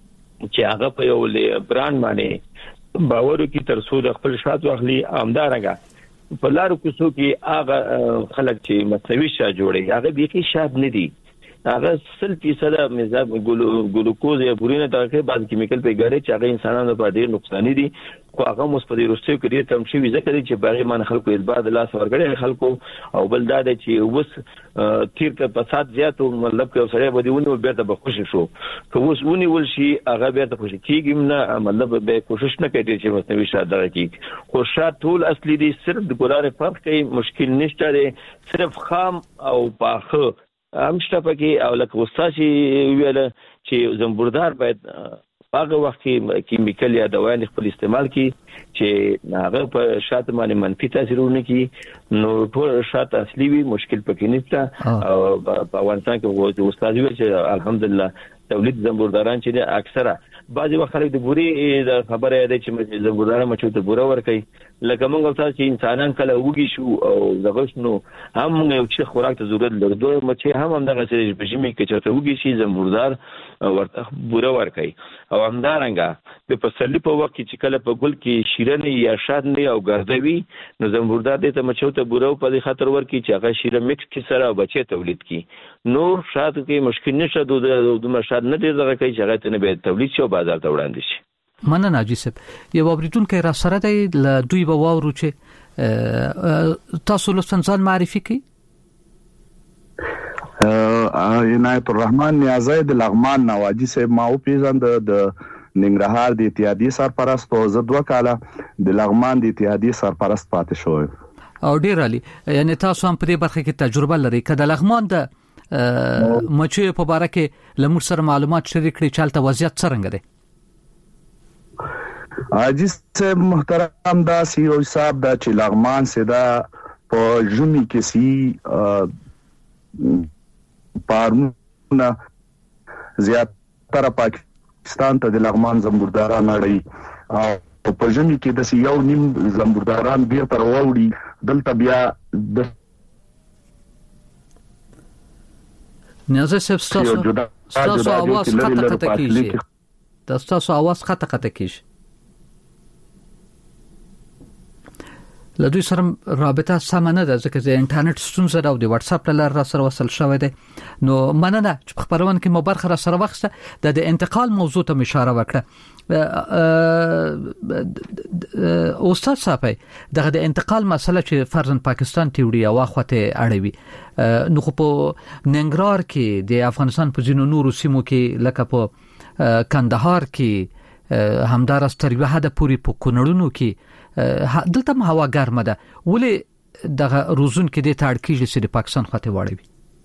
چې هغه په یو برانډ باندې باور وکړي تر څو د خپل شات واخلي امدارنګه په لارو کوڅو کې هغه خلک چې مصنوعي شات جوړي هغه بيخي شات نه دي، هغه سل فیصد مزاب ګلوکوز یا بورینه دغه بعض کیمیکل په ګاره چې هغه انسانانو په ډیر نقصان دي. خو هغه مثبت روسي کې تم شي ځکه چې باغې مان خلکو اثبات لاس ورګړي خلکو او بل دا چې وس تیر ته فساد زیات او مطلب کې سره بدیونه بیرته به خوشی شو که وس ونی ول شي هغه بیرته خوشی کیږي نه مطلب به کوشش نه کوي چې مصنوعي شات دغه کی. خو شات ټول اصلي دي، صرف د ګلاره فرق کوي، مشکل نشته دی، صرف خام او پاخه امشته پکې او لکه وستاسي ویل چې زنبوردار باید هغه وخت کې کیمیکل یا دوايان خپل استعمال کی چې هغه په شات باندې منفي تاثیرونه کی. نو ټول شات اصلي وي، مشکل پکې نشته. او په افغانستان کې وستاسي ویل چې الحمدلله تولید زنبورداران چې د اکثره بعضي وخت خلک د بوري د خبره ده چې زنبوردار مچو ته بوره ور کوي لکه موږ تاسو چې انسانان کله وږي شو او دغه شنو هم یو څه خوراک ته ضرورت لري دوی مچې هم هم دغه چې په جمی کې چې ته وږي شي زنبوردار ورته بوره ور کوي. او همدارنګه د پسرلی په وخت کې چې کله په ګل کې شیرنی یا شادنی او ګردوي نو زنبوردار دې ته مچو ته بوره په دې خاطر ور کوي چې هغه شیره میکس کې سره بچي تولید کی. نور شات کې مشکل نشته د دوه شات نه دي دغه کوي چې هغه ته نه به تولید شي بازار ته وړاندې شي. مننه حاجی صاحب. یو اوریدونکو را سره دی ل دوی به واورو چې تاسو له ځان معرفي کړئ. عنایت الرحمن نیازی د لغمان نواجی صاحب ما او پیژند د ننګرهار د اتحادیې سرپرست او زه دوه کاله د لغمان د اتحادیې سرپرست پاتې شوم. او ډیر علي یعنی تاسو هم په دې برخه کې تجربه لرئ. کله لغمان د مچو په اړه کې لمر سره معلومات شریک کړئ چالت وضعیت څنګه دی؟ حاجی صاحب محترم دا سی او صاحب دا چې لغمان سدا په ژمي کې سی پارونه زیاتره پاکستان ته د لغمان زنبورداران اړي او په ژمي کې د سی یو نیم زنبورداران بیا تر ووري دلته بیا د نیازه صاحب تاسو تاسو اواز خطه خطه کیږي تاسو تاسو اواز خطه خطه کیږي لدوی سره رابطه سم نه ده ځکه چې انټرنیټ ستونزه ده او د واتس اپ لار را سره وصل شوی دی. نو مننه چې په خبرونه کې مو برخه را سره وخته د انتقال موضوع ته اشاره وکړه. استاد صاحب دغه د انتقال مسله چې فرضاً پاکستان ته وړي او اخوته اړوي نو خو په ننګرهار کې د افغانستان په ځینو نورو سیمو کې لکه په کندهار کې همدار استریوه حد پوری په کونړونو کې دلته هم هوا ګرمه ده ولې دغه روزون کې د تاړکیږي چې د پاکستان خواته واړوي.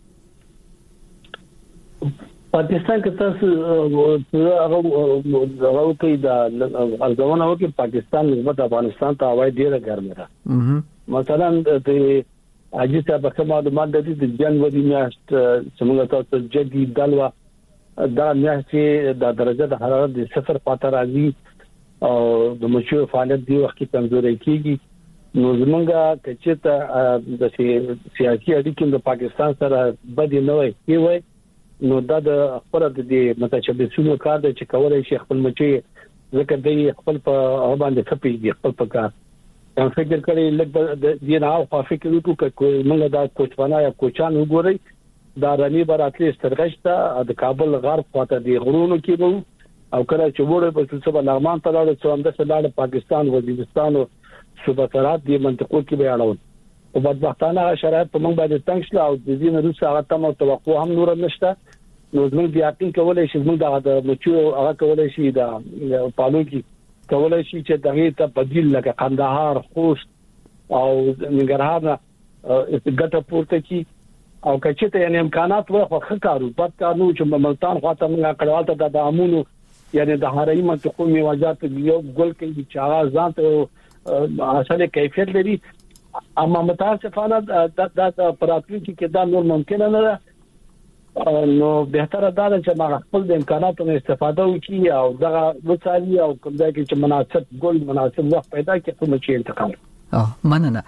پاکستان کې تاسو هغه هغه کوي دا ارزونه وکړي پاکستان نسبت افغانستان ته هوا ډیره ګرمه ده. مثلا د اجي صاحب په معلومات د دې جنوري میاشت څنګه تاسو جدي دلوا دا میاشت د درجه د حرارت د صفر پاتې راځي او د مچو فعالیت دی وخت کې کمزوري کیږي. نو زمونږه کچته د سیاسي اړیکې د پاکستان سره بدې نه وي وي نو دا د خپل د متشبثینو کار د چې کولای شي خپل مچي ځکه د خپل په باندې خپي دي خپل په کار هم فکر کړی لکه د دې نه او فکر وکړو چې موږ دا کوچوانا یا کوچان وګورئ دا رنی براتلی سترګشته د کابل غرب خواته دی غرونو کې وو او کله چې وړه په څه لغمان ته لاړ څو هم د سلاله پاکستان وزیرستان او صوباترات دی منطقو کې بیانول او بدبختانه شرایط په موږ باندې تنګ شل او د دې نه روسه هغه تم توقع هم نور نشته نو موږ بیا یقین کولای شي موږ د مچو هغه کولای شي د پالو کې کولای شي چې دغه ته بدیل لکه قندهار خوست او ننګرهار ګټه پورته کی او کچته یعنی امکانات وای خو ښکارو بد کارو چې ملتان خواته موږ کړهال ته د امونو یعنی د هرای منطقو میواجات یو ګل کې چې هغه ځان ته اصله کیفیت لري اما متاسفانه د د پراتلی کې دا نور ممکن نه ده نو بهتره ده چې ما خپل د امکاناتو استفاده وکړي او دغه وسایل او کوم ځای کې چې مناسب ګل مناسب وخت پیدا کړي کوم چې انتقال اه مننه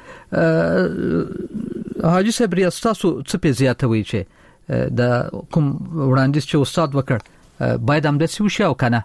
حاجی صاحب ریاستاسو څه په زیاتوي چې د کوم وړاندیز چې استاد وکړ باید هم د څه وشي او کنه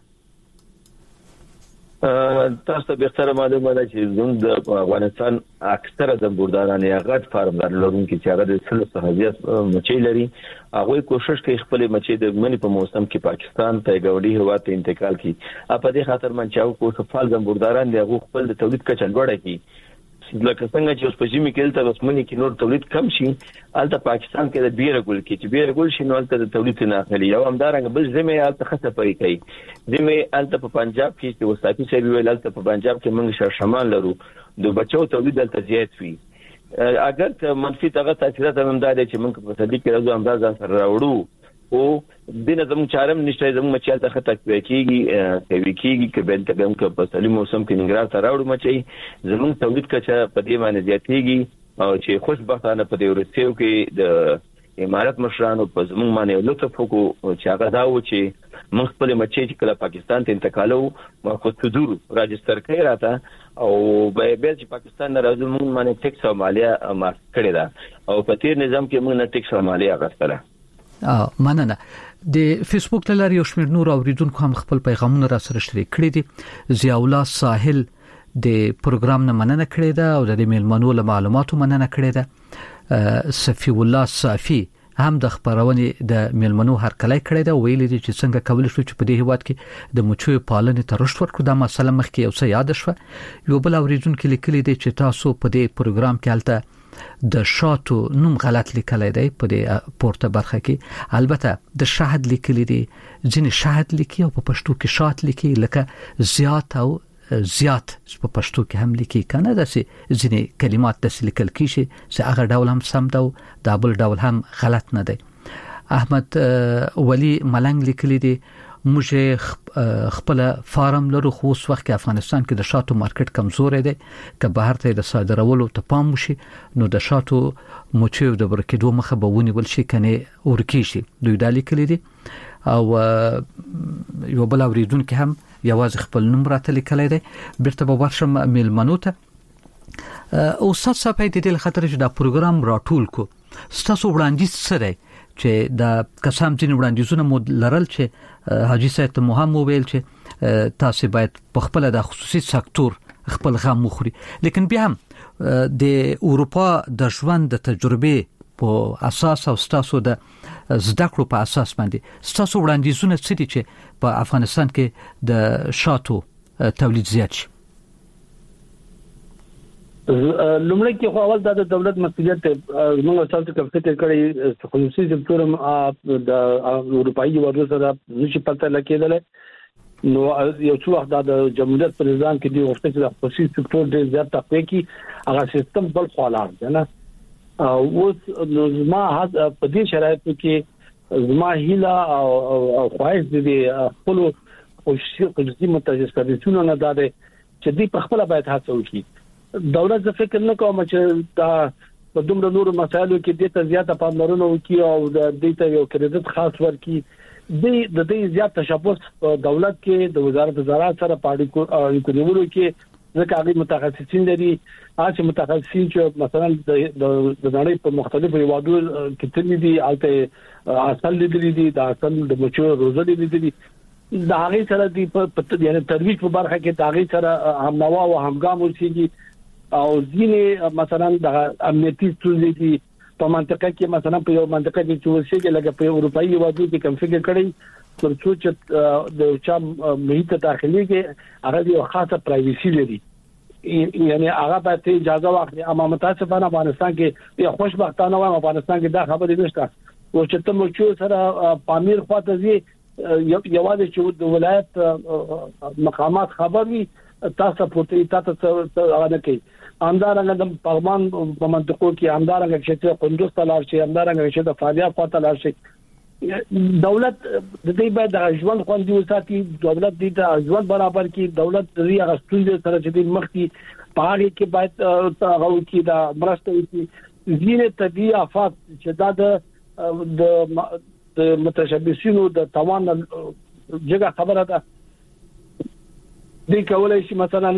تاسو ته به معلومه ده چې زموږ د افغانستان اکثره د بورداران یا غټ فارمدار لرونکي چې هغه د سلو صحابیت مچي لري هغه کوشش کوي خپل مچي د منی په موسم کې پاکستان ته ګوډي هوا ته انتقال کړي په دې خاطر منچاو کو خپل د بورداران د خپل د تولید کچه لوړه کړي لکه څنګه چې اوس په جمی کې تل اوس منی کې نور تولید کم شي الته پاکستان کې د بیره ګل کې چې بیره ګل شي نو الته د تولید نه اخلي یو همدارنګ بل زمې الته خصه پرې کوي زمې الته په پنجاب کې چې وساتي سوي ویل الته په پنجاب کې موږ شر شمال لرو د بچو تولید الته زیات وي اگر که منفي دغه تاثیرات هم دادي چې موږ په صدیق کې راځو انداز سره راوړو او دینه زموږ چارم نشته زموږ مچال ته خطر کېږي کوي کېږي کې بل ته هم په سالي موسم کې نګران ته راوړو مچي زموږ تولید کچه په دې باندې زیاتېږي او چې خوشبختانه په دې ورسېو کې د امارات مشرانو په زموږ باندې لطف وکړو چې هغه دا و چې موږ خپل مچي چې کله پاکستان ته انتقالو ما خو صدور راجستر کړی راته او به به چې پاکستان نه راځو موږ باندې ټیکس او مالیه مارک کړی دا او په تیر نظام کې موږ نه ټیکس او مالیه غوښتله اه مننه د فیسبوک تلار یو شمیر نور اوریدونکو هم خپل پیغامونه را سره شریک کړي دي ضیاء الله ساحل د پروګرام نه مننه کړې ده او د میلمنو له معلوماتو مننه کړې ده صفی الله صافی هم د خبرونه د میلمنو هرکلی کړی دا ویل دي چې څنګه کول شو چې په دې هواد کې د مچو پالنې ته رشد ورکړو دا مسله مخکې یو څه یاد شوه یو بل اوریدونکو لیکلي دي چې تاسو په دې پروګرام کې البته د شاتو نوم غلط لیکل دی په دې پورته برخه کې البته د شاهد لیکل دي ځینې شاهد لیکي او په پښتو کې شات لیکي لکه زیات او زیات په پښتو کې هم لیکي کنه د ځینې کلمات د لیکل کیږي چې هغه ډول هم سم دا د بل ډول هم غلط نه دی احمد ولی ملنګ لیکل دي موږ خپل فارم لرو خو اوس وخت کې افغانستان کې د شاتو مارکیټ کمزور دی که بهر ته د صادرولو ته پام وشي نو د شاتو مچو د ورکېدو مخه به ونیول شي کنه ورکی شي دوی د لیکل دي او یو بل اوریدونکو هم یوازې خپل نوم راته لیکلی دی بیرته به ورشم میلمنو ته او ستاسو په دې خاطر چې دا پروګرام راټول کو ستاسو وړاندیز سره چې دا قسم ځین وړاندیزونه مو لرل چې حاجی صاحب ته مهم ویل چې تاسو باید په خپل د خصوصي سکتور خپل غم مخوري لیکن بیا هم د اروپا د ژوند د تجربه په اساس او ستاسو د زده کړو په اساس باندې ستاسو وړاندیزونه څه دي چې په افغانستان کې د شاتو تولید زیات شي لومړی کې خو اول د دولت مسؤلیت موږ تاسو ته فکر کړی خصوصي سکتور د اروپאי ورو سره نشي پته لکېدل نو یو څو وخت د جمهوریت پر نظام کې دی وخت چې خصوصي سکتور ډېر زیات تقوی کی هغه سیستم بل خلاص دی نه او زما په دې شرایطو کې زما هیله او خواهش دي خپل خصوصي متخصصینو نه داده چې دوی په خپل باید هڅه وکړي دولت ز فکر نه کوم چې دا په دومره نورو مسایلو کې د ته زیاته پاملرنه وکړي او د دې ته یو کریډټ خاص ورکړي د د دې زیات تشبث دولت کې د وزارت زراعت سره پاړې کو نیولو کې ځکه هغه متخصصین دي هغه متخصصین چې مثلا د نړۍ په مختلفو هیوادو کې تللي دي البته اصل لیدلي دي د اصل د مچو روزلي دي دا هغه سره دی په یعنی ترویج په برخه کې دا هغه سره هم نوا او همګام اوسېږي او ځینې مثلا د امنیتي ستونزې دي په منطقه کې مثلا په یو منطقه کې چې اوسېږي لکه په اروپאי هیوادو کې کنفیګر کړي ترڅو چې د چا محیط داخلي کې هغه یو خاصه پرایویسي لري یعنی هغه به اجازه واخلي اما متاسفانه افغانستان کې یو خوشبختانه و افغانستان کې دا خبرې نشته او چې ته مچو سره پامیر خواته زی یوازې چې د ولایت مقامات خبر وي تاسو پورته تاسو هغه نه کوي اندارنګ د پغمان په منطقو کې اندارنګ چې قندوز ته لاړ شي اندارنګ چې د فاریاب خواته لاړ شي دولت د دې باید د ژوند خوندي وساتي دولت دې د ژوند برابر کې دولت دې غوښتنې سره چې د مخکي پاره کې باید هغه کې د مرسته وکړي ځینې طبيعي آفات چې دا د د متشبثینو د توان جګه خبره ده د کولای شي مثلا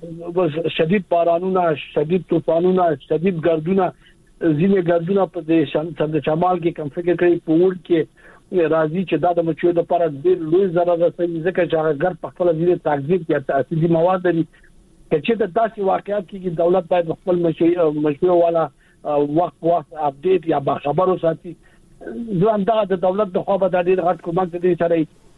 شدید بارانونه شدید طوفانونه شدید ګردونه ځینې ګردونه په د شمال کې کنفیګر کړي په وړ کې راځي چې دا د مچو د لپاره ډېر لوی ضرر رسوي ځکه چې هغه ګر په خپل ځینې تغذیه کې اساسي مواد لري چې د داسې واقعیت کې دولت باید خپل مشروع والا وخت وخت اپډیټ یا با خبرو ساتي ځوان دا د دولت د خوا به د ډېر غټ کومک دي سره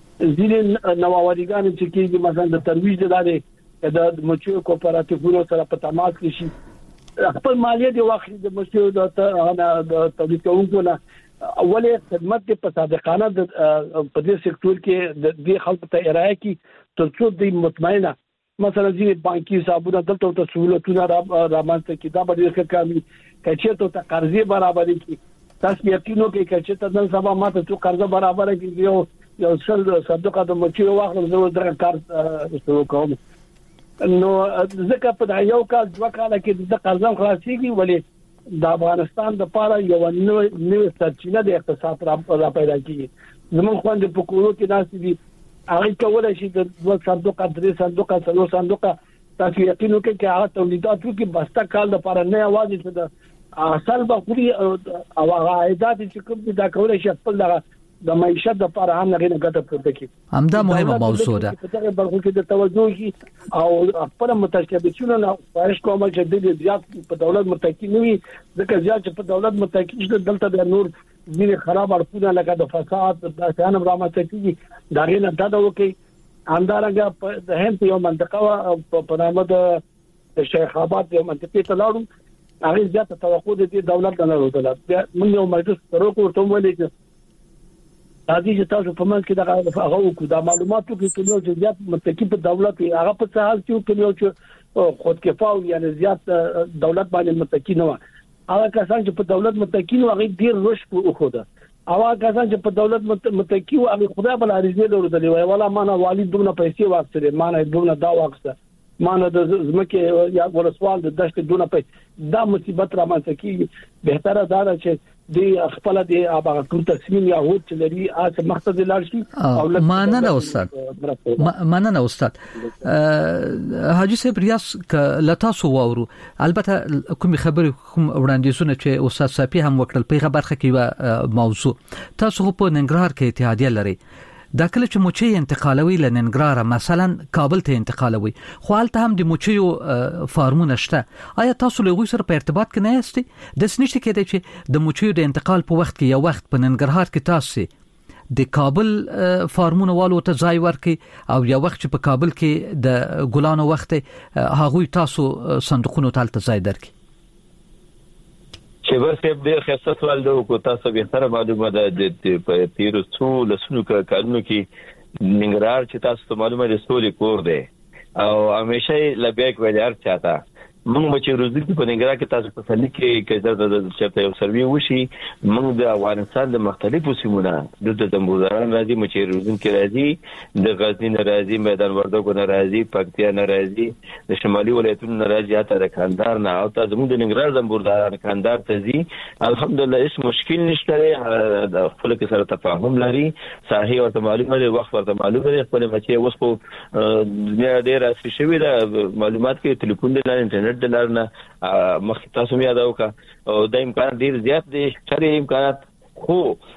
ځینې نوآوریګان چې کېږي مثلا د ترویج د لارې د مچو کوپراتیفونو سره په تماس کې شي خپل مالیه دی واخلي د مشو د تولید کوونکو نه اولې خدمت په صادقانه د په دې سکتور کې د دې خلکو ته ارائه کی ترڅو د مطمئنه مثلا چې بانکي حسابونه دلته ته سہولتونه را رامنځته کی دا به ډېر کامي کچې ته قرضې برابرې کی تاسو یقینو کې کچې ته نن سبا ماته څو قرضه برابر کیږي یو یو څل صدقه د مچو واخلم زه درې کار شروع کوم نو ځکه په یو کال دوه کال کې د قرضم خلاصيږي ولې د افغانستان د پاره یو نوې سرچینه د اقتصاد را پیدا کیږي زموږ خوند په کورو کې ناس دي هغه کولای شي د دوه صندوق درې صندوق څلور صندوق تاسو یقین وکړئ چې هغه تولیدات کې بسته کال د پاره نه आवाज چې د اصل بخوري او هغه عائدات چې کوم دا کولای شي خپل د معیشت لپاره هم نه غوښته پورته کی همدا مهمه موضوع ده په دغه برخو کې د توجه او خپل متشابهونه نه فارش کوم چې د زیات په دولت متکی نه وي ځکه زیات په دولت متکی چې دلته د نور ځینې خراب اړخونه لکه د فساد د ځان رامنځته کیږي دا غینه دا وکي اندارنګ د هند یو منطقه په نامه د شیخ آباد یو منطقه ته لاړو هغه زیات توقع دي دولت نه لري موږ یو مجلس سره کوته ولې راځي چې تاسو په منځ کې دا هغه وکړو دا معلوماتو کې کلیو چې زیات متکی په دولت هغه په څه حال کې کلیو چې خود کفاو یعنی زیات دولت باندې متکی نه و هغه کسان چې په دولت متکی نو هغه ډیر روش په خوده هغه کسان چې په دولت متکی او هغه خدای بل عریضه لري ولا ولا معنا والد دونه پیسې واخلې معنا دونه دا واخسته معنا د زمکه یا ورسوال د دشت دونه پیسې دا مصیبت را مانځي کی بهتره دا چې دی خپل دی هغه ټول تصمیم یا هوت چې لري اته مقصد لار شي او مننه استاد مننه استاد حاجی صاحب ریاض ک لتا سو وورو البته کوم خبر کوم وړاندیزونه چې استاد صافي هم وکړل په خبرخه کې موضوع تاسو په ننګرهار کې اتحادیه لري دا کله چې موچي انتقالوي لننګرهار مثلا کابل ته انتقالوي خو حالت هم د موچي فارمونه شته آیا تاسو له غوښ سره په ارتباط کې نه یاستئ د سنشت کې د چې د موچي د انتقال په وخت کې یو وخت په ننګرهار کې تاسو د کابل فارمونه والو ته ځای ورکي او یو وخت چې په کابل کې د ګلانو وخت هغه تاسو صندوقونو ته ځای درکې چې ورته د خاصه سوال د کو تاسو به سره معلومه ده د په تیر څو لسونو کارونو کې ننګرهار چې تاسو ته معلومه ده سولې کور دی او همیشه لبیک ویلار چاته موږ چې روزي په نګرا کې تاسو په سلی کې کې د چرته یو سروي وشي موږ د افغانستان د مختلفو سیمونو د زمبوداران راځي مچې روزي کې راځي د غزنی ناراضي میدان وردګو ناراضي پکتیا ناراضي د شمالي ولایتونو ناراضي اته د کاندار نه او تاسو موږ د نګرا زمبوداران کاندار ته زی الحمدلله هیڅ مشکل نشته د خپل کې سره تفاهم لري صحیح او معلومه دی وخت ورته معلومه دی خپل بچي اوس په دنیا ډیر اساسي شوی دا معلومات کې ټلیفون د انټرنیټ د لارنه مخ تاسو مې یادو کا او د امکان ډیر زیات دي چې امکانات خو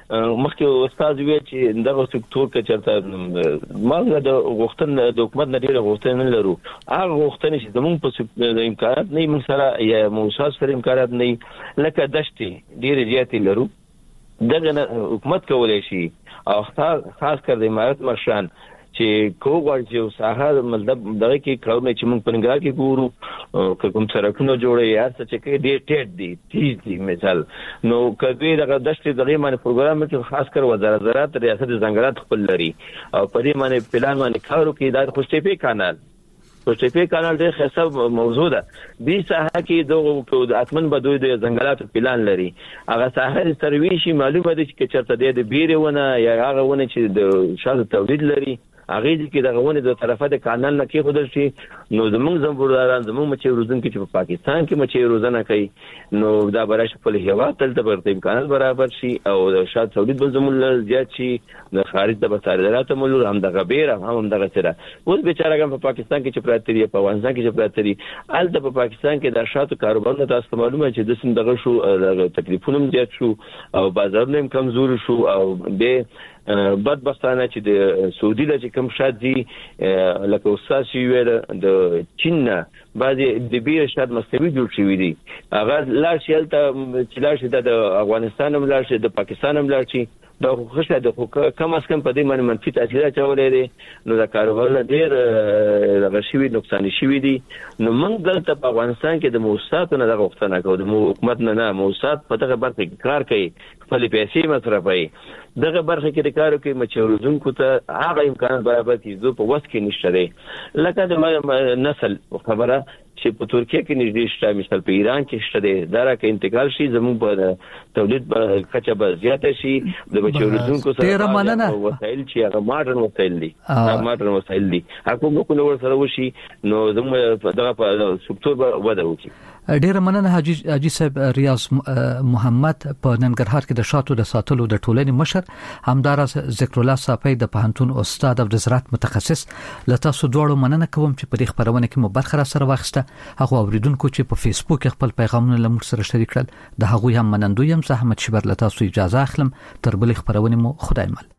مخکې استاد وی چې دغه سکتور کې چرته مالګه د غوښتن د حکومت نه ډیره غوښتنه نه لرو هغه غوښتنه چې زموږ په امکانات نه موږ سره یا موسسات سره امکانات نه لکه دشتي ډیره زیاتې لرو دغه حکومت کولای شي او خاص کر د امارات مرشان چې کوغړ چې ساحه مطلب دغه کې کارونه چې موږ په نګرا کې ګورو کوم سرکونه جوړي یا څه چې کې ډېر ټیټ دي تیز دي مثال نو کدی دغه دشتې دغه باندې پروګرام کې خاص کر وزارت زراعت ریاست ځنګلات خپل لري او په دې باندې پلان باندې کارو کې د خوشتپی کانال خوشتپی کانال ډېر خاصه موضوع ده به ساحه کې دغه اتمن بدوی د ځنګلات پلان لري هغه ساحه سرویشي معلومه ده چې چرته د بیرونه یا هغه ونه چې د شاده تولید لري هغه دې کې دغه ونه د طرفه د کانال نه کې خودل شي نو زموږ زمبوداران زموږ مچې روزن کې چې په پاکستان کې مچې روزنه کوي نو دا برابر خپل هوا تل د برته امکانات برابر شي او د شاد تولید بل زموږ زیات شي د خارج د بصیرات مولور هم د غبیر هم د غسره اوس بیچارهګم په پاکستان کې چې پراتري په افغانستان کې چې پراتري ال په پاکستان کې د شاتو کاروبار تاسو معلومه چې د سم دغه شو د تکلیفونو زیات شو او بازارونه هم کمزور شو او به بدبختانه چې د سعودي د کوم شاد دي لکه استاد شي ویل د چین بعضي د بیر شاد مستوي جوړ شوی دي هغه لا شیلته چې لا شي د افغانستان هم لا شي د پاکستان هم لا شي دا خوشاله د کم اس کم په دې باندې منفي تاثیرات چولې دي نو دا کاروبار ډېر د شوی نقصان شوی دي نو موږ دلته په افغانستان کې د موسساتو نه د غوښتنه کوو د حکومت نه نه موسسات په دغه برخه کې کار کوي خپل پیسې مصرفوي دغه برخه کې د کارو کې مچورزونکو ته هغه امکانات برابر کړي زه په وس کې نشته دی لکه د نسل خبره چې په ترکیه کې نږدې شته مثال په ایران کې شته دی دا راکې انتقال شي زموږ په تولید په کچه به زیاته شي د مچورزونکو سره ډیر مننه وسایل چې هغه ماډرن وسایل دي ماډرن وسایل دي حکومت نو سره وشي نو زموږ دغه په سکتور به وده وکړي ډیر مننه حاجی حاجی صاحب ریاض محمد په ننګرهار کې د شاتو د ساتلو د ټولنې مشر همداراز ذکر الله صافی د پوهنتون استاد او د زراعت متخصص لته سو دوړو مننه کوم چې په دې خبرونه کې مو برخه را سره واخسته هغه اوریدونکو چې په فیسبوک خپل پیغامونه لمر سره شریک کړل د هغه هم منندوی هم زحمت شبر لته سو اجازه اخلم تر بل خبرونه مو خدای مل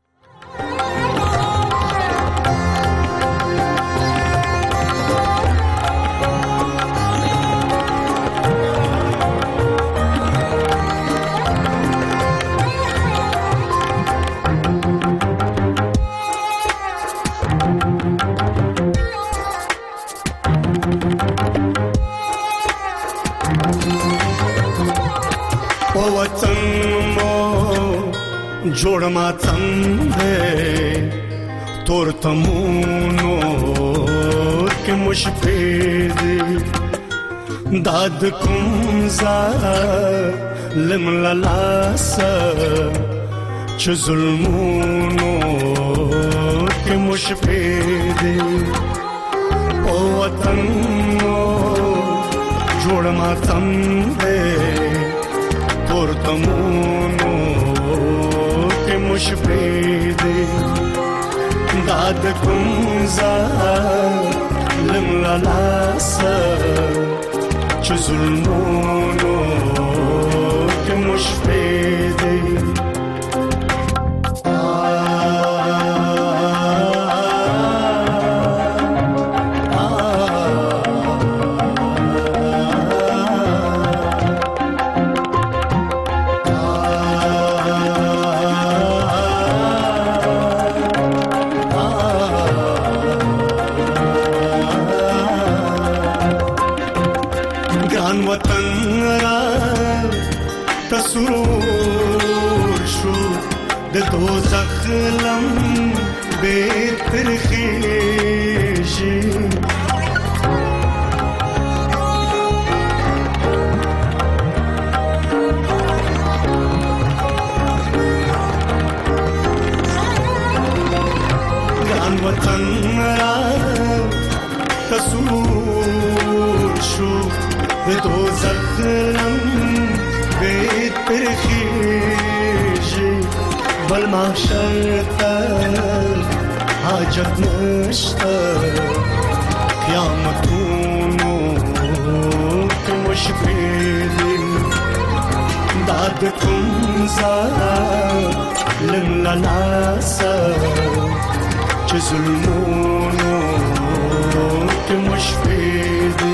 جوړ ما څنګه تور تمونو کې مشفید داد کوم زا لم لاس چې ظلمونو کې مشفید او وطن جوړ ما څنګه تور تمونو مشفید داد کوم ظالم لاس چې ظلمونو کې مشفید تسور شو دوزخ لم بيت برخيجي بالمحشر حاجت نشتر قيامت ونوك مش بيدي بعدكم زاد لنا العسى جزلمونوك مش بيدي